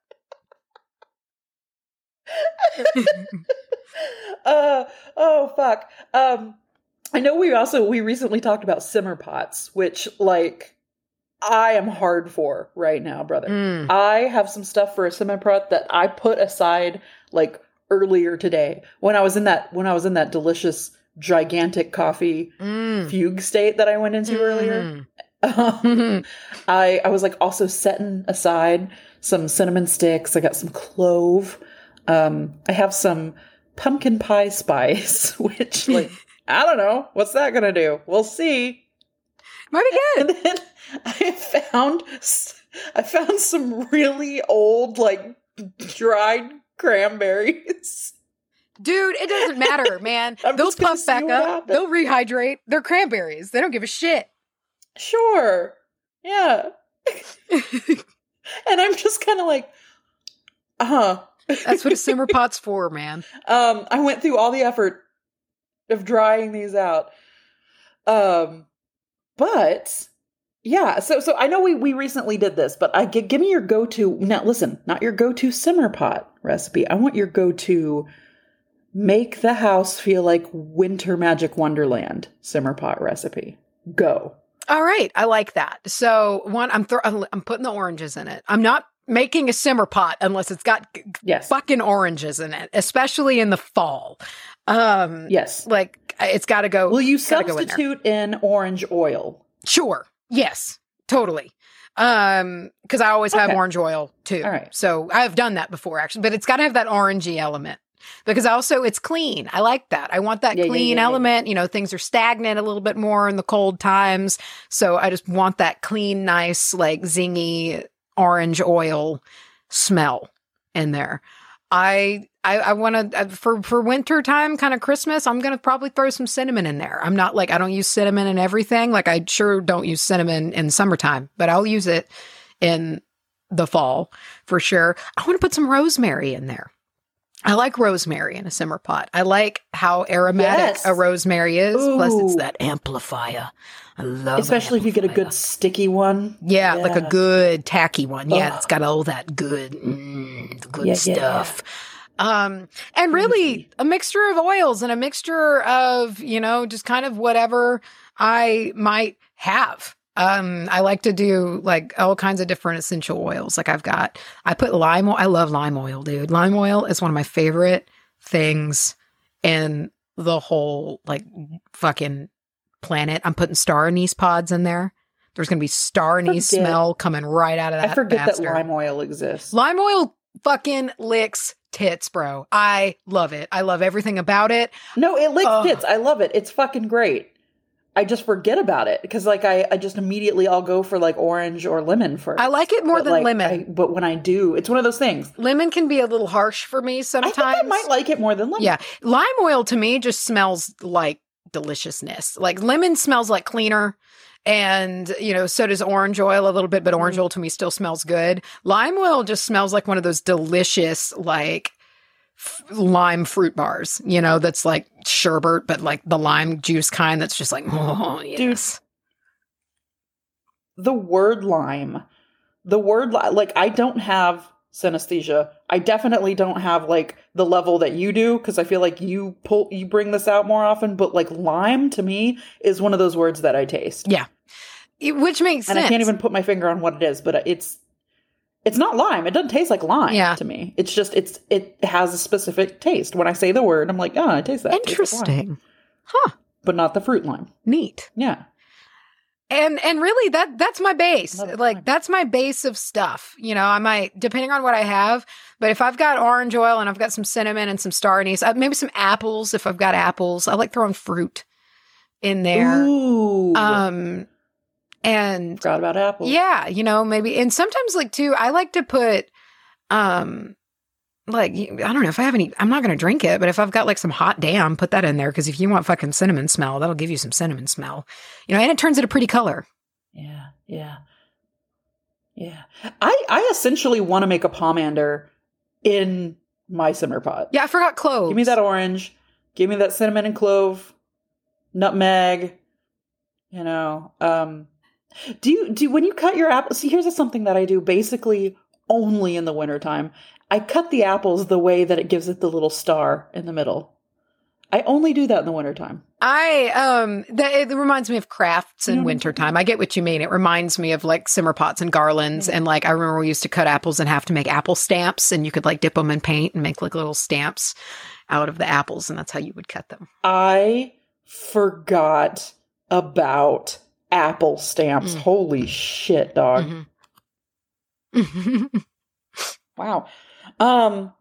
[SPEAKER 2] uh oh fuck. Um, I know we also we recently talked about simmer pots, which like. I am hard for right now, brother. Mm. I have some stuff for a simmer pot that I put aside like earlier today when I was in that when I was in that delicious gigantic coffee mm. fugue state that I went into mm. earlier. Um, I I was like also setting aside some cinnamon sticks. I got some clove. Um, I have some pumpkin pie spice, which like I don't know what's that gonna do. We'll see.
[SPEAKER 1] Might be good.
[SPEAKER 2] And then I found I found some really old, like, dried cranberries.
[SPEAKER 1] Dude, it doesn't matter, man. They'll puff back up. Happens. They'll rehydrate. They're cranberries. They don't give a shit.
[SPEAKER 2] Sure. Yeah. And I'm just kind of like, uh-huh.
[SPEAKER 1] That's what a simmer pot's for, man.
[SPEAKER 2] Um, I went through all the effort of drying these out. Um, but... Yeah, so so I know we, we recently did this, but I g- give me your go-to. Now, listen, not your go-to simmer pot recipe. I want your go-to make the house feel like Winter Magic Wonderland simmer pot recipe. Go.
[SPEAKER 1] All right, I like that. So one, I'm th- I'm putting the oranges in it. I'm not making a simmer pot unless it's got g-
[SPEAKER 2] yes.
[SPEAKER 1] fucking oranges in it, especially in the fall. Um,
[SPEAKER 2] yes,
[SPEAKER 1] like it's got to go.
[SPEAKER 2] Will you substitute in, in orange oil?
[SPEAKER 1] Sure. Yes, totally. Um, because I always have okay. orange oil too.
[SPEAKER 2] All right.
[SPEAKER 1] So I've done that before actually, but it's got to have that orangey element because also it's clean. I like that. I want that
[SPEAKER 2] yeah,
[SPEAKER 1] clean
[SPEAKER 2] yeah, yeah,
[SPEAKER 1] element.
[SPEAKER 2] yeah.
[SPEAKER 1] You know, things are stagnant a little bit more in the cold times. So I just want that clean, nice, like zingy orange oil smell in there. I I, I want to for for winter time, kind of Christmas. I'm gonna probably throw some cinnamon in there. I'm not like I don't use cinnamon in everything. Like I sure don't use cinnamon in summertime, but I'll use it in the fall for sure. I want to put some rosemary in there. I like rosemary in a simmer pot. I like how aromatic yes. a rosemary is. Ooh. Plus, it's that amplifier. I love it.
[SPEAKER 2] Especially if you get a good sticky one.
[SPEAKER 1] Yeah, yeah. like a good tacky one. Yeah, Ugh. It's got all that good, mm, good yeah, stuff. Yeah, yeah. Um, and really a mixture of oils and a mixture of, you know, just kind of whatever I might have. Um, I like to do like all kinds of different essential oils. Like I've got, I put lime oil. I love lime oil, dude. Lime oil is one of my favorite things in the whole like fucking planet. I'm putting star anise pods in there. There's going to be star anise smell coming right out of that.
[SPEAKER 2] I forget
[SPEAKER 1] bastard.
[SPEAKER 2] that lime oil exists.
[SPEAKER 1] Lime oil fucking licks tits, bro. I love it. I love everything about it.
[SPEAKER 2] No, it licks Ugh. tits. I love it. It's fucking great. I just forget about it because, like, I, I just immediately I'll go for like orange or lemon first.
[SPEAKER 1] I like it more
[SPEAKER 2] but,
[SPEAKER 1] than
[SPEAKER 2] like,
[SPEAKER 1] lemon.
[SPEAKER 2] I, but when I do, it's one of those things.
[SPEAKER 1] Lemon can be a little harsh for me sometimes.
[SPEAKER 2] I think I might like it more than lemon.
[SPEAKER 1] Yeah, lime oil to me just smells like deliciousness. Like lemon smells like cleaner, and you know, so does orange oil a little bit. But orange mm. oil to me still smells good. Lime oil just smells like one of those delicious like. lime fruit bars, you know, that's like sherbet, but like the lime juice kind that's just like, oh, yes.
[SPEAKER 2] Dude, the word lime, the word, li- like, I don't have synesthesia. I definitely don't have like the level that you do because I feel like you pull, you bring this out more often, but like lime to me is one of those words that I taste.
[SPEAKER 1] Yeah. Which makes
[SPEAKER 2] and
[SPEAKER 1] sense.
[SPEAKER 2] And I can't even put my finger on what it is, but it's, It's not lime. It doesn't taste like lime
[SPEAKER 1] yeah.
[SPEAKER 2] to me. It's just, it's it has a specific taste. When I say the word, I'm like, oh, I taste that.
[SPEAKER 1] Interesting.
[SPEAKER 2] Like
[SPEAKER 1] huh.
[SPEAKER 2] But not the fruit lime.
[SPEAKER 1] Neat.
[SPEAKER 2] Yeah.
[SPEAKER 1] And and really that that's my base. Like lime. That's my base of stuff. You know, I might, depending on what I have, but if I've got orange oil and I've got some cinnamon and some star anise, uh, maybe some apples if I've got apples. I like throwing fruit in there.
[SPEAKER 2] Ooh.
[SPEAKER 1] Um And
[SPEAKER 2] forgot about apples.
[SPEAKER 1] Yeah, you know, maybe. And sometimes like too, I like to put, um, like, I don't know if I have any, I'm not going to drink it, but if I've got like some hot damn, put that in there. Cause if you want fucking cinnamon smell, that'll give you some cinnamon smell, you know, and it turns it a pretty color.
[SPEAKER 2] Yeah. Yeah. Yeah. I, I essentially want to make a pomander in my simmer pot.
[SPEAKER 1] Yeah. I forgot cloves.
[SPEAKER 2] Give me that orange. Give me that cinnamon and clove, nutmeg, you know, um, Do you, do when you cut your apples, see, here's something that I do basically only in the wintertime. I cut the apples the way that it gives it the little star in the middle. I only do that in the wintertime.
[SPEAKER 1] I, um, that, it reminds me of crafts in mm-hmm. wintertime. I get what you mean. It reminds me of like simmer pots and garlands. Mm-hmm. And like, I remember we used to cut apples and have to make apple stamps and you could like dip them in paint and make like little stamps out of the apples. And that's how you would cut them.
[SPEAKER 2] I forgot about apple stamps. Mm. Holy shit, dog.
[SPEAKER 1] Mm-hmm.
[SPEAKER 2] Wow. Um,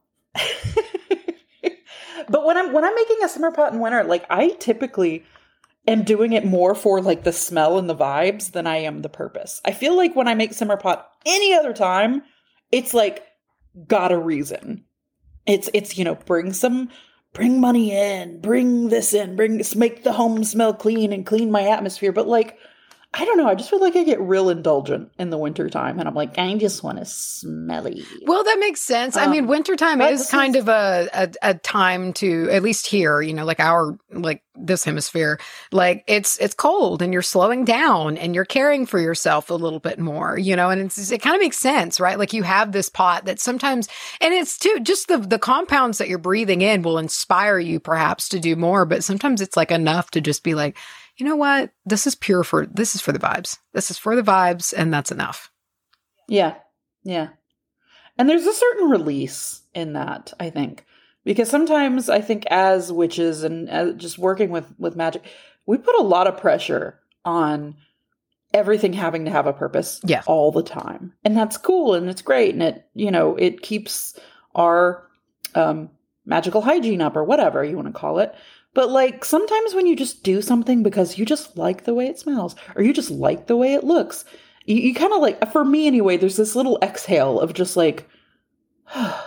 [SPEAKER 2] but when I'm, when I'm making a simmer pot in winter, like I typically am doing it more for like the smell and the vibes than I am the purpose. I feel like when I make simmer pot any other time, it's like got a reason. It's, it's, you know, bring some, bring money in, bring this in, bring this, make the home smell clean and clean my atmosphere. But like, I don't know. I just feel like I get real indulgent in the wintertime. And I'm like, I just want to smelly.
[SPEAKER 1] Well, that makes sense. Um, I mean, wintertime is kind is- of a, a, a time to, at least here, you know, like our, like this hemisphere, like it's, it's cold and you're slowing down and you're caring for yourself a little bit more, you know, and it's, it kind of makes sense, right? Like you have this pot that sometimes, and it's too, just the, the compounds that you're breathing in will inspire you perhaps to do more, but sometimes it's like enough to just be like, you know what? This is pure for, this is for the vibes. This is for the vibes, and that's enough.
[SPEAKER 2] Yeah. Yeah. And there's a certain release in that, I think. Because sometimes I think as witches and as just working with, with magic, we put a lot of pressure on everything having to have a purpose
[SPEAKER 1] yeah.
[SPEAKER 2] all the time. And that's cool and it's great. And it, you know, it keeps our um, magical hygiene up or whatever you want to call it. But like sometimes when you just do something because you just like the way it smells or you just like the way it looks, you, you kind of like, for me anyway, there's this little exhale of just like,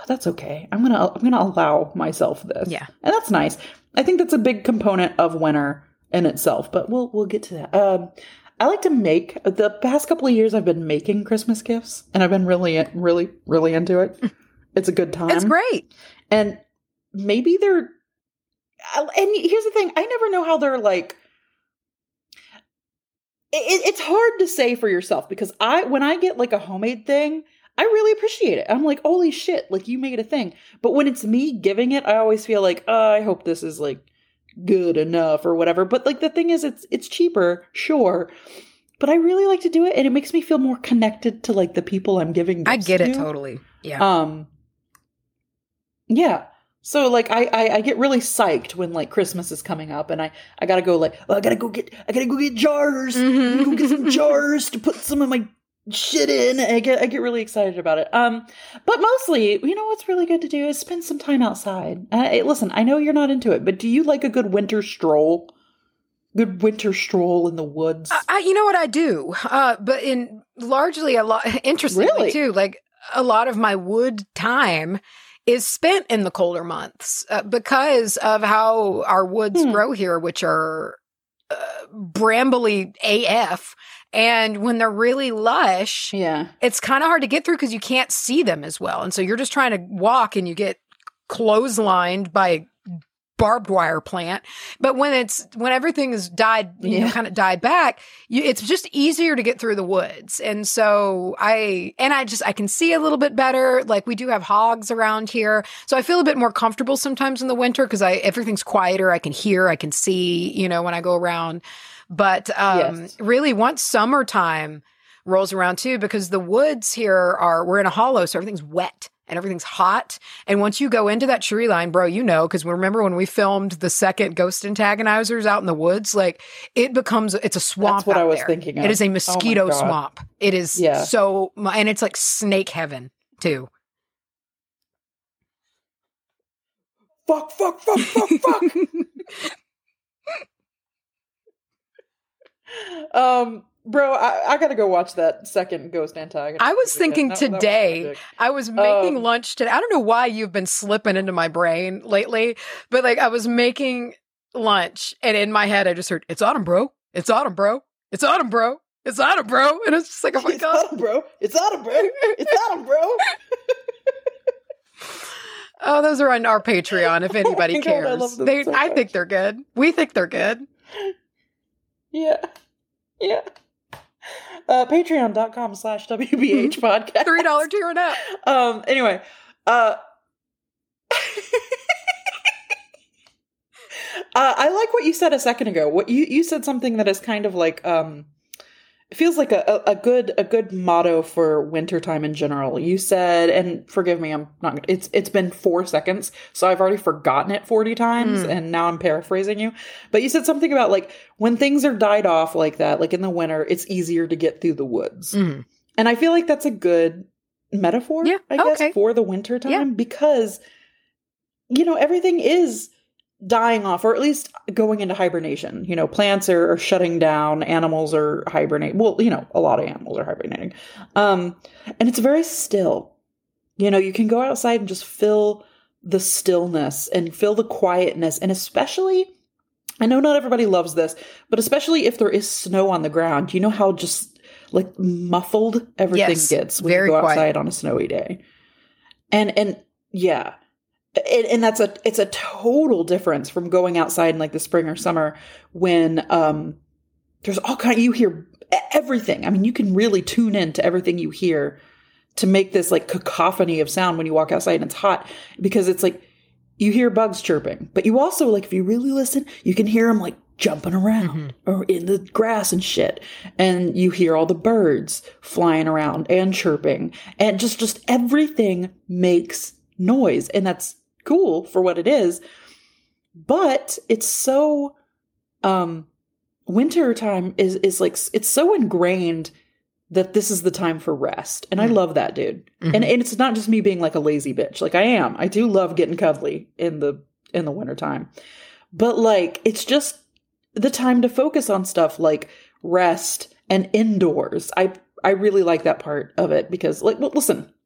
[SPEAKER 2] that's okay. I'm going to I'm going to allow myself this.
[SPEAKER 1] Yeah.
[SPEAKER 2] And that's nice. I think that's a big component of winter in itself, but we'll we'll get to that. Um I like to make, the past couple of years I've been making Christmas gifts, and I've been really really really into it. It's a good time.
[SPEAKER 1] It's great.
[SPEAKER 2] And maybe they're, and here's the thing, I never know how they're like, it, it's hard to say for yourself, because I, when I get like a homemade thing, I really appreciate it. I'm like, holy shit, like you made a thing. But when it's me giving it, I always feel like, oh, I hope this is like good enough or whatever. But like the thing is, it's it's cheaper, sure. But I really like to do it, and it makes me feel more connected to like the people I'm giving gifts
[SPEAKER 1] I get it
[SPEAKER 2] to.
[SPEAKER 1] totally. Yeah.
[SPEAKER 2] Um. Yeah. So like I, I I get really psyched when like Christmas is coming up, and I I gotta go like, oh, I gotta go get I gotta go get jars.
[SPEAKER 1] Mm-hmm.
[SPEAKER 2] I'm gonna go get some jars to put some of my shit in. I get I get really excited about it. Um, but mostly, you know, what's really good to do is spend some time outside. Uh, listen, I know you're not into it, but do you like a good winter stroll? Good winter stroll in the woods.
[SPEAKER 1] I, I, you know what I do, uh, but in largely a lot interestingly
[SPEAKER 2] Really?
[SPEAKER 1] too. Like a lot of my wood time is spent in the colder months uh, because of how our woods
[SPEAKER 2] Hmm.
[SPEAKER 1] grow here, which are uh, brambly A F. And when they're really lush,
[SPEAKER 2] Yeah.
[SPEAKER 1] it's kind of hard to get through because you can't see them as well. And so you're just trying to walk and you get clotheslined by a barbed wire plant. But when it's, when everything is died, you
[SPEAKER 2] Yeah.
[SPEAKER 1] know, kind of died back, you, it's just easier to get through the woods. And so I, and I just, I can see a little bit better. Like we do have hogs around here. So I feel a bit more comfortable sometimes in the winter because I, everything's quieter. I can hear, I can see, you know, when I go around. But um,
[SPEAKER 2] Yes.
[SPEAKER 1] really, once summertime rolls around too, because the woods here are, we're in a hollow, so everything's wet and everything's hot. And once you go into that tree line, bro, you know, because remember when we filmed the second Ghost Antagonizers out in the woods, like it becomes, it's a swamp.
[SPEAKER 2] That's what
[SPEAKER 1] out
[SPEAKER 2] I was
[SPEAKER 1] there.
[SPEAKER 2] thinking of.
[SPEAKER 1] It is a
[SPEAKER 2] Oh my
[SPEAKER 1] mosquito
[SPEAKER 2] God.
[SPEAKER 1] swamp. It is
[SPEAKER 2] Yeah.
[SPEAKER 1] so, and it's like snake heaven too.
[SPEAKER 2] Fuck, fuck, fuck, fuck, fuck. Um, bro, I, I gotta go watch that second Ghost Antagonist.
[SPEAKER 1] I was thinking
[SPEAKER 2] That- that was
[SPEAKER 1] today,
[SPEAKER 2] magic.
[SPEAKER 1] I was making
[SPEAKER 2] Um,
[SPEAKER 1] lunch today. I don't know why you've been slipping into my brain lately, but like I was making lunch and in my head I just heard, it's autumn, bro. It's autumn, bro. It's autumn, bro. It's autumn, bro. And it's just like, oh my
[SPEAKER 2] It's
[SPEAKER 1] God.
[SPEAKER 2] autumn, bro. It's autumn, bro. It's autumn, bro.
[SPEAKER 1] Oh, those are on our Patreon if anybody
[SPEAKER 2] my God,
[SPEAKER 1] cares.
[SPEAKER 2] I love them
[SPEAKER 1] they,
[SPEAKER 2] so
[SPEAKER 1] I
[SPEAKER 2] much.
[SPEAKER 1] think they're good. We think they're good.
[SPEAKER 2] Yeah. Yeah. Uh, Patreon.com slash WBH podcast.
[SPEAKER 1] three dollars tier and up.
[SPEAKER 2] Um, anyway, uh, uh, I like what you said a second ago. What you, you said something that is kind of like, um, it feels like a, a, a good, a good motto for wintertime in general. You said, and forgive me, I'm not, it's, it's been four seconds, so I've already forgotten it forty times,
[SPEAKER 1] Mm.
[SPEAKER 2] and now I'm paraphrasing you. But you said something about like, when things are died off like that, like in the winter, it's easier to get through the woods.
[SPEAKER 1] Mm.
[SPEAKER 2] And I feel like that's a good metaphor,
[SPEAKER 1] Yeah,
[SPEAKER 2] I guess,
[SPEAKER 1] okay.
[SPEAKER 2] for the winter time,
[SPEAKER 1] Yeah.
[SPEAKER 2] because, you know, everything is dying off, or at least going into hibernation. You know, plants are, are shutting down, animals are hibernating. Well, you know, a lot of animals are hibernating. Um, and it's very still. You know, you can go outside and just feel the stillness and feel the quietness. And especially, I know not everybody loves this, but especially if there is snow on the ground, you know how just like muffled everything
[SPEAKER 1] Yes,
[SPEAKER 2] gets when
[SPEAKER 1] very
[SPEAKER 2] you go
[SPEAKER 1] quiet.
[SPEAKER 2] outside on a snowy day. And, and yeah. And, and that's a, it's a total difference from going outside in like the spring or summer when, um, there's all kind of, you hear everything. I mean, you can really tune in to everything you hear to make this like cacophony of sound when you walk outside and it's hot, because it's like, you hear bugs chirping, but you also, like, if you really listen, you can hear them like jumping around
[SPEAKER 1] Mm-hmm.
[SPEAKER 2] or in the grass and shit. And you hear all the birds flying around and chirping, and just, just everything makes noise. And that's cool for what it is. But it's so, um, winter time is, is like, it's so ingrained that this is the time for rest. And I love that, dude.
[SPEAKER 1] Mhm.
[SPEAKER 2] And, and it's not just me being like a lazy bitch. Like I am. I do love getting cuddly in the in the wintertime. But like it's just the time to focus on stuff like rest and indoors. I I really like that part of it because like well, listen,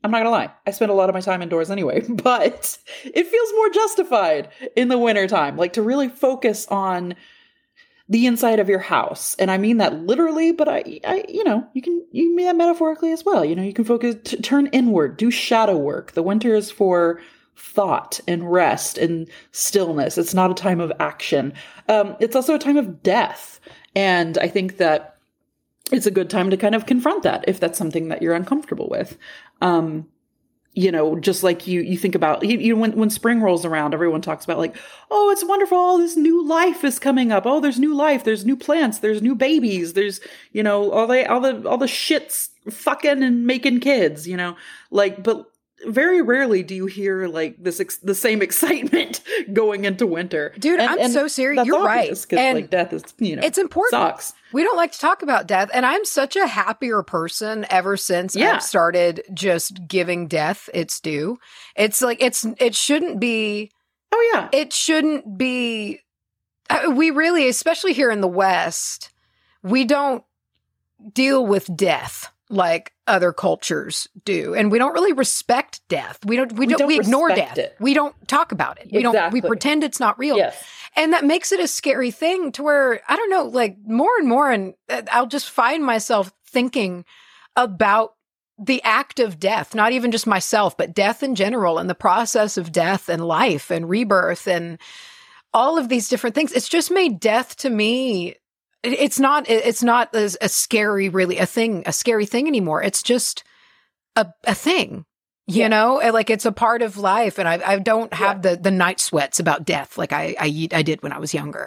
[SPEAKER 2] I'm not gonna lie. I spend a lot of my time indoors anyway, but it feels more justified in the wintertime. Like to really focus on the inside of your house. And I mean that literally, but I, I you know, you can, you can mean that metaphorically as well. You know, you can focus, t- turn inward, do shadow work. The winter is for thought and rest and stillness. It's not a time of action. Um, it's also a time of death. And I think that it's a good time to kind of confront that if that's something that you're uncomfortable with. Um, you know, just like you, you think about, you, you when, when spring rolls around, everyone talks about like, oh, it's wonderful. All this new life is coming up. Oh, there's new life. There's new plants. There's new babies. There's, you know, all the, all the, all the shits fucking and making kids, you know, like, but very rarely do you hear like this, ex- the same excitement going into winter.
[SPEAKER 1] Dude,
[SPEAKER 2] and,
[SPEAKER 1] I'm
[SPEAKER 2] and
[SPEAKER 1] so serious. You're right.
[SPEAKER 2] Because like death is, you know,
[SPEAKER 1] it's important.
[SPEAKER 2] Sucks.
[SPEAKER 1] We don't like to talk about death. And I'm such a happier person ever since yeah. I've started just giving death its due. It's like, it's, it shouldn't be.
[SPEAKER 2] Oh yeah.
[SPEAKER 1] It shouldn't be. Uh, we really, especially here in the West, we don't deal with death like other cultures do. And we don't really respect death. We don't, we, we don't, don't we ignore death. It. We don't talk about it. We exactly. don't, we pretend it's not real.
[SPEAKER 2] Yes.
[SPEAKER 1] And that makes it a scary thing to where, I don't know, like more and more, and I'll just find myself thinking about the act of death, not even just myself, but death in general and the process of death and life and rebirth and all of these different things. It's just made death to me. It's not, it's not a, a scary, really a thing, a scary thing anymore. It's just a, a thing, you yeah. know, like it's a part of life. And I, I don't have yeah. the, the night sweats about death like I, I, I did when I was younger.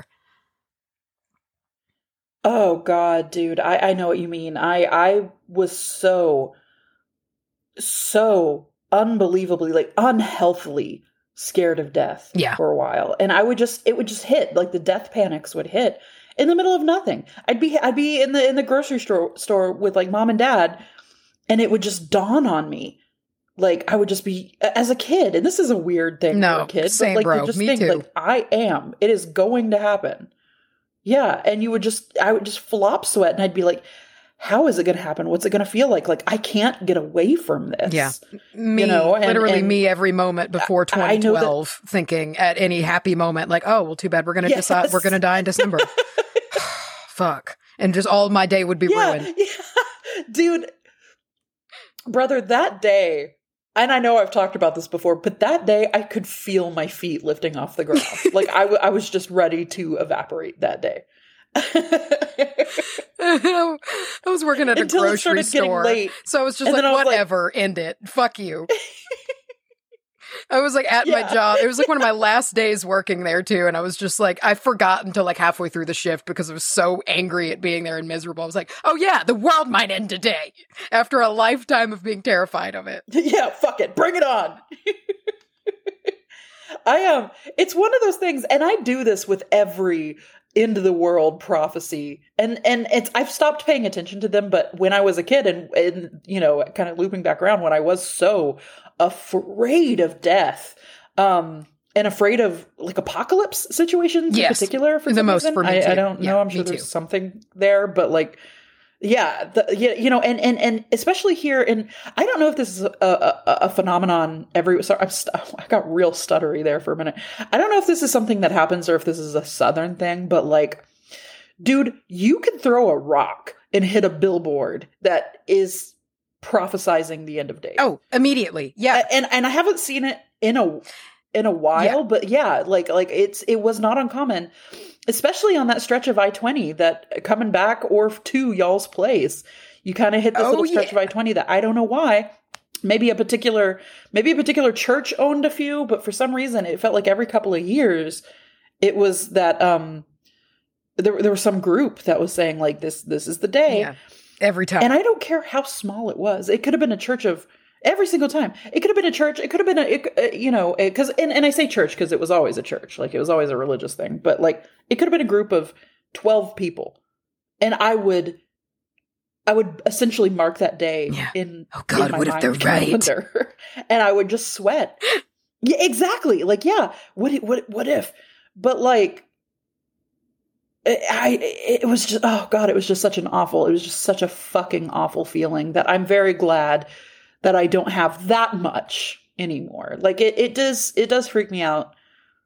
[SPEAKER 2] Oh God, dude. I, I know what you mean. I, I was so, so unbelievably, like unhealthily scared of death
[SPEAKER 1] yeah.
[SPEAKER 2] for a while. And I would just, it would just hit, like the death panics would hit. In the middle of nothing. I'd be I'd be in the in the grocery store store with like mom and dad, and it would just dawn on me. Like I would just be as a kid, and this is a weird thing
[SPEAKER 1] no,
[SPEAKER 2] for a kid.
[SPEAKER 1] Same,
[SPEAKER 2] but like
[SPEAKER 1] bro.
[SPEAKER 2] you just
[SPEAKER 1] Me
[SPEAKER 2] think
[SPEAKER 1] too.
[SPEAKER 2] like I am. It is going to happen. Yeah. And you would just I would just flop sweat and I'd be like, how is it gonna happen? What's it gonna feel like? Like I can't get away from this.
[SPEAKER 1] Yeah. Me,
[SPEAKER 2] you know, and,
[SPEAKER 1] literally
[SPEAKER 2] and
[SPEAKER 1] me every moment before twenty twelve that, thinking at any happy moment, like, oh well too bad we're gonna yes. decide we're gonna die in December. Fuck. And just all my day would be
[SPEAKER 2] yeah,
[SPEAKER 1] ruined.
[SPEAKER 2] Yeah. Dude, brother, that day, and I know I've talked about this before, but that day I could feel my feet lifting off the ground. like I, w- I was just ready to evaporate that day.
[SPEAKER 1] I was working at a
[SPEAKER 2] Until
[SPEAKER 1] grocery store.
[SPEAKER 2] Late.
[SPEAKER 1] So I was just and like, was whatever, like, end it. Fuck you. I was like at yeah. my job. It was like one of my last days working there too. And I was just like, I forgot until like halfway through the shift because I was so angry at being there and miserable. I was like, oh yeah, the world might end today after a lifetime of being terrified of it.
[SPEAKER 2] Yeah, fuck it. Bring it on. I am. Um, it's one of those things. And I do this with every end of the world prophecy. And, and it's, I've stopped paying attention to them. But when I was a kid and, and, you know, kind of looping back around when I was so afraid of death, um, and afraid of like apocalypse situations
[SPEAKER 1] yes.
[SPEAKER 2] in particular. For
[SPEAKER 1] the
[SPEAKER 2] some
[SPEAKER 1] most
[SPEAKER 2] reason.
[SPEAKER 1] for me
[SPEAKER 2] I,
[SPEAKER 1] too.
[SPEAKER 2] I don't
[SPEAKER 1] yeah,
[SPEAKER 2] know. I'm sure there's
[SPEAKER 1] too.
[SPEAKER 2] something there, but like, yeah, the, you know, and, and, and especially here in, I don't know if this is a, a, a phenomenon every, sorry, I'm st- I got real stuttery there for a minute. I don't know if this is something that happens or if this is a Southern thing, but like, dude, you can throw a rock and hit a billboard that is prophesizing the end of days.
[SPEAKER 1] Oh, immediately. Yeah.
[SPEAKER 2] And, and I haven't seen it in a, in a while, yeah. but yeah, like, like it's, it was not uncommon, especially on that stretch of I twenty that coming back or to y'all's place, you kind of hit this
[SPEAKER 1] oh,
[SPEAKER 2] little stretch
[SPEAKER 1] yeah.
[SPEAKER 2] of I twenty that I don't know why. Maybe a particular, maybe a particular church owned a few, but for some reason it felt like every couple of years it was that, um, there, there was some group that was saying like this, this is the day.
[SPEAKER 1] Yeah. Every time.
[SPEAKER 2] And I don't care how small it was. It could have been a church of every single time. It could have been a church. It could have been a, it, you know, because, and, and I say church because it was always a church. Like it was always a religious thing. But like it could have been a group of twelve people. And I would, I would essentially mark that day
[SPEAKER 1] yeah.
[SPEAKER 2] in,
[SPEAKER 1] oh God,
[SPEAKER 2] in my
[SPEAKER 1] what if they're
[SPEAKER 2] calendar. Right? And I would just sweat. Yeah, exactly. Like, yeah, what, what, what if? But like, I, it was just, oh God, it was just such an awful, it was just such a fucking awful feeling that I'm very glad that I don't have that much anymore. Like it, it does, it does freak me out.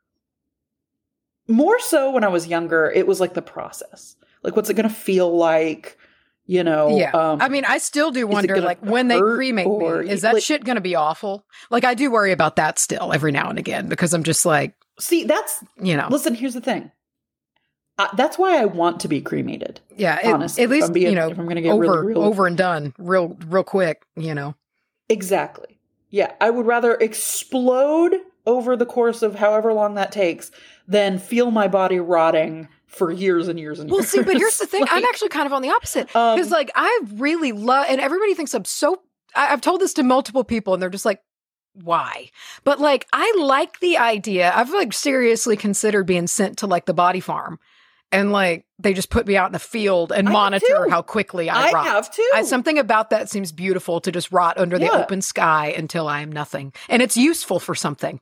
[SPEAKER 2] More so when I was younger, it was like the process. Like, what's it going to feel like? You know,
[SPEAKER 1] yeah.
[SPEAKER 2] Um,
[SPEAKER 1] I mean, I still do wonder, like, when they cremate
[SPEAKER 2] or,
[SPEAKER 1] me, is that
[SPEAKER 2] like,
[SPEAKER 1] shit going to be awful? Like, I do worry about that still every now and again because I'm just like,
[SPEAKER 2] see, that's,
[SPEAKER 1] you know,
[SPEAKER 2] listen, here's the thing. Uh, that's why I want to be cremated.
[SPEAKER 1] Yeah, it,
[SPEAKER 2] honestly,
[SPEAKER 1] at least,
[SPEAKER 2] being,
[SPEAKER 1] you know,
[SPEAKER 2] if I'm going to get
[SPEAKER 1] over,
[SPEAKER 2] really real,
[SPEAKER 1] over and done real, real quick, you know.
[SPEAKER 2] Exactly. Yeah, I would rather explode over the course of however long that takes than feel my body rotting for years and years and years.
[SPEAKER 1] Well, see, but here's the thing.
[SPEAKER 2] like,
[SPEAKER 1] I'm actually kind of on the opposite. Because, um, like, I really love, and everybody thinks I'm so, I, I've told this to multiple people, and they're just like, why? But, like, I like the idea. I've, like, seriously considered being sent to, like, the body farm. And, like, they just put me out in the field and
[SPEAKER 2] I
[SPEAKER 1] monitor how quickly I,
[SPEAKER 2] I
[SPEAKER 1] rot.
[SPEAKER 2] I have too.
[SPEAKER 1] I, something about that seems beautiful, to just rot under
[SPEAKER 2] yeah.
[SPEAKER 1] the open sky until I am nothing. And it's useful for something.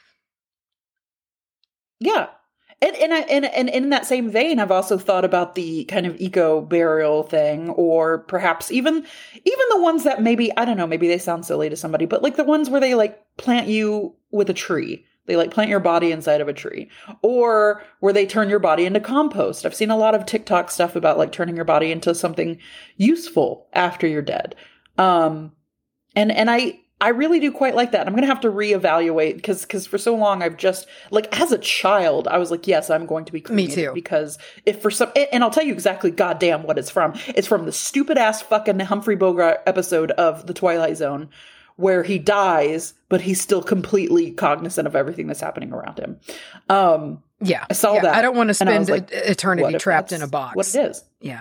[SPEAKER 2] Yeah. And, and, I, and, and in that same vein, I've also thought about the kind of eco burial thing, or perhaps even, even the ones that maybe, I don't know, maybe they sound silly to somebody, but like the ones where they like plant you with a tree. They like plant your body inside of a tree, or where they turn your body into compost. I've seen a lot of TikTok stuff about like turning your body into something useful after you're dead. Um, and, and I, I really do quite like that. I'm going to have to reevaluate because, because for so long I've just like, as a child, I was like, yes, I'm going to be cremated.
[SPEAKER 1] Me too.
[SPEAKER 2] Because if for some, and I'll tell you exactly goddamn what it's from. It's from the stupid ass fucking Humphrey Bogart episode of The Twilight Zone, where he dies, but he's still completely cognizant of everything that's happening around him. Um,
[SPEAKER 1] yeah.
[SPEAKER 2] I saw
[SPEAKER 1] yeah,
[SPEAKER 2] that.
[SPEAKER 1] I don't want to spend
[SPEAKER 2] like,
[SPEAKER 1] eternity trapped in a box.
[SPEAKER 2] What it is.
[SPEAKER 1] Yeah.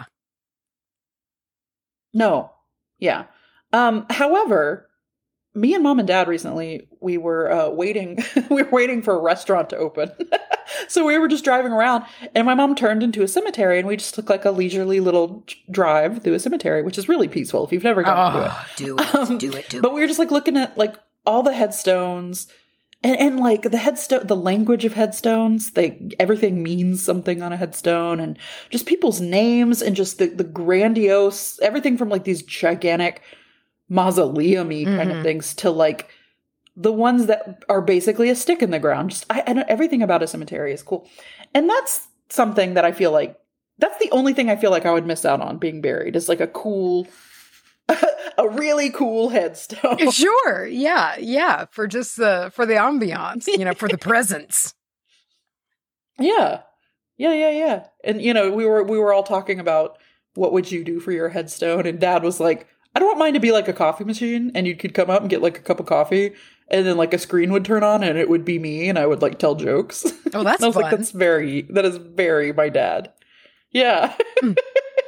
[SPEAKER 2] No. Yeah. Um, however, me and mom and dad recently, we were uh, waiting, we were waiting for a restaurant to open. So we were just driving around, and my mom turned into a cemetery, and we just took like a leisurely little drive through a cemetery, which is really peaceful if you've never gone
[SPEAKER 1] oh,
[SPEAKER 2] through it.
[SPEAKER 1] Do it, um, do it, do it.
[SPEAKER 2] But we were just like looking at like all the headstones, and, and like the headstone, the language of headstones, they, everything means something on a headstone, and just people's names, and just the, the grandiose, everything from like these gigantic mausoleum-y mm-hmm. kind of things to like the ones that are basically a stick in the ground. Just I, I know everything about a cemetery is cool. And that's something that I feel like, that's the only thing I feel like I would miss out on being buried, is like a cool, a really cool headstone.
[SPEAKER 1] Sure. Yeah. Yeah. For just the, for the ambiance, you know, for the presence.
[SPEAKER 2] Yeah. Yeah. Yeah. Yeah. And, you know, we were, we were all talking about what would you do for your headstone? And Dad was like, I don't want mine to be like a coffee machine, and you could come up and get like a cup of coffee, and then like a screen would turn on and it would be me, and I would like tell jokes.
[SPEAKER 1] Oh, that's
[SPEAKER 2] I was
[SPEAKER 1] fun.
[SPEAKER 2] like, that's very, that is very my dad. Yeah. Mm.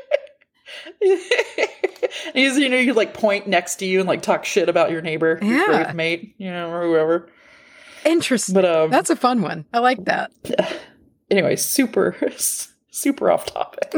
[SPEAKER 2] He's, you know, you like point next to you and like talk shit about your neighbor,
[SPEAKER 1] yeah.
[SPEAKER 2] your grave mate, you know, or whoever.
[SPEAKER 1] Interesting. But um, that's a fun one. I like that.
[SPEAKER 2] Anyway, super, super off topic.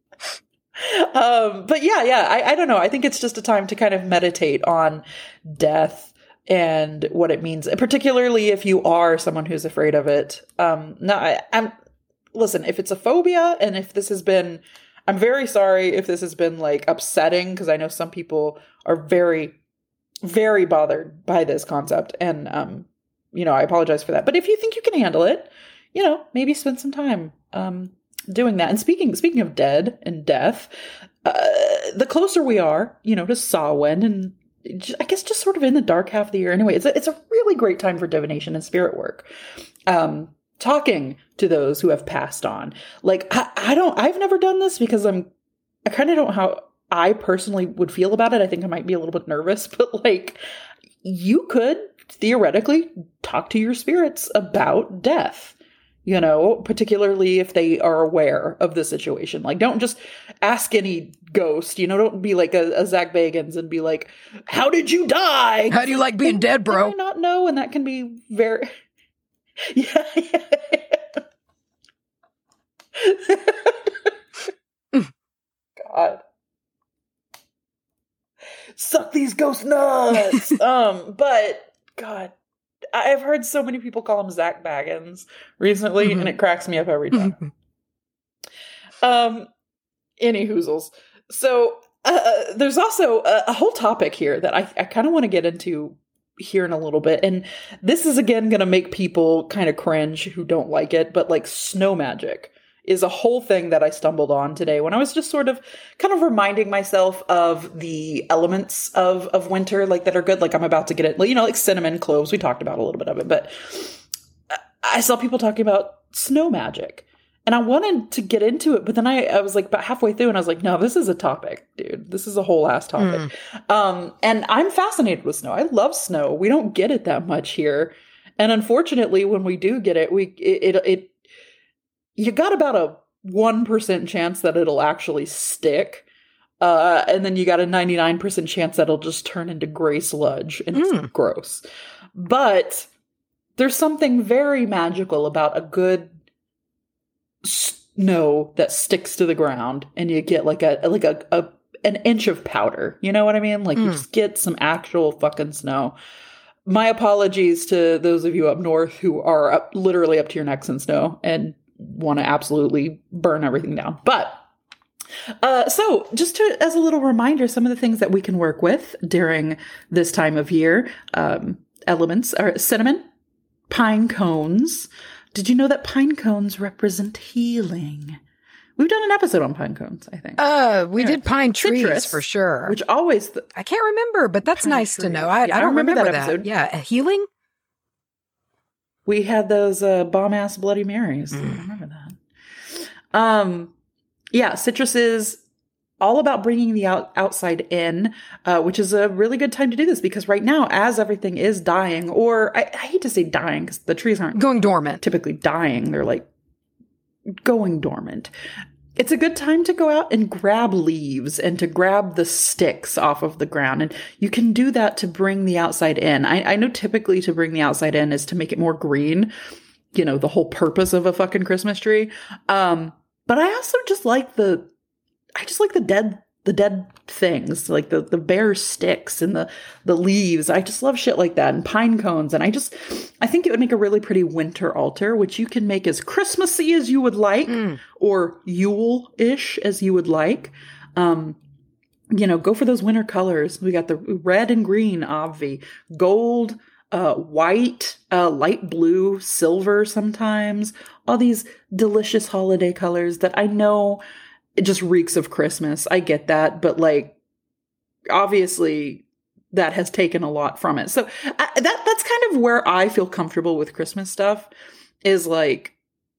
[SPEAKER 2] Um, but yeah, yeah, I, I don't know. I think it's just a time to kind of meditate on death and what it means, particularly if you are someone who's afraid of it. Um, no, I, I'm, listen, if it's a phobia, and if this has been, I'm very sorry if this has been like upsetting, because I know some people are very, very bothered by this concept. And, um, you know, I apologize for that. But if you think you can handle it, you know, maybe spend some time, um, doing that. And speaking speaking of dead and death, uh, the closer we are, you know, to Samhain, and just, I guess just sort of in the dark half of the year anyway, it's a, it's a really great time for divination and spirit work. Um, talking to those who have passed on. Like, I, I don't, I've never done this because I'm, I kind of don't know how I personally would feel about it. I think I might be a little bit nervous, but like, you could theoretically talk to your spirits about death. You know, particularly if they are aware of the situation. Like, don't just ask any ghost, you know, don't be like a, a Zach Bagans and be like, how did you die?
[SPEAKER 1] How do you like being
[SPEAKER 2] they,
[SPEAKER 1] dead, bro?
[SPEAKER 2] They might not know, and that can be very... yeah, yeah. God. Suck these ghost nuts! um, but, God... I've heard so many people call him Zach Baggins recently, mm-hmm. and it cracks me up every time. um, any hoozles. So uh, there's also a, a whole topic here that I, I kind of want to get into here in a little bit. And this is, again, going to make people kind of cringe who don't like it. But like snow magic is a whole thing that I stumbled on today when I was just sort of kind of reminding myself of the elements of, of winter, like that are good. Like I'm about to get it, you know, like cinnamon, cloves. We talked about a little bit of it, but I saw people talking about snow magic and I wanted to get into it, but then I, I was like about halfway through and I was like, no, this is a topic, dude. This is a whole ass topic. Mm. Um, and I'm fascinated with snow. I love snow. We don't get it that much here. And unfortunately, when we do get it, we, it, it, it you got about a one percent chance that it'll actually stick. Uh, and then you got a ninety-nine percent chance that it'll just turn into gray sludge and mm. it's gross. But there's something very magical about a good snow that sticks to the ground and you get like a, like a, a an inch of powder. You know what I mean? Like mm. you just get some actual fucking snow. My apologies to those of you up north who are up, literally up to your necks in snow and want to absolutely burn everything down. But uh, so just to, as a little reminder, some of the things that we can work with during this time of year, um, elements are cinnamon, pine cones. Did you know that pine cones represent healing? We've done an episode on pine cones, I think.
[SPEAKER 1] Uh, we anyway, did pine trees
[SPEAKER 2] citrus,
[SPEAKER 1] for sure.
[SPEAKER 2] Which always, th-
[SPEAKER 1] I can't remember, but that's nice trees. to know. I, yeah, I don't I remember, remember that, that episode. Yeah, healing.
[SPEAKER 2] We had those uh, bomb-ass Bloody Marys. Mm. I remember that. Um, yeah, citrus is all about bringing the out- outside in, uh, which is a really good time to do this because right now, as everything is dying, or I, I hate to say dying because the trees aren't
[SPEAKER 1] going dormant.
[SPEAKER 2] Typically dying. They're like going dormant. It's a good time to go out and grab leaves and to grab the sticks off of the ground. And you can do that to bring the outside in. I, I know typically to bring the outside in is to make it more green. You know, the whole purpose of a fucking Christmas tree. Um, but I also just like the, I just like the dead, the dead things, like the, the bare sticks and the, the leaves. I just love shit like that and pine cones. And I just, I think it would make a really pretty winter altar, which you can make as Christmassy as you would like mm. or Yule-ish as you would like. Um, you know, go for those winter colors. We got the red and green, obvi, gold, uh, white, uh, light blue, silver sometimes, all these delicious holiday colors that I know it just reeks of Christmas. I get that. But like, obviously that has taken a lot from it. So I, that that's kind of where I feel comfortable with Christmas stuff is like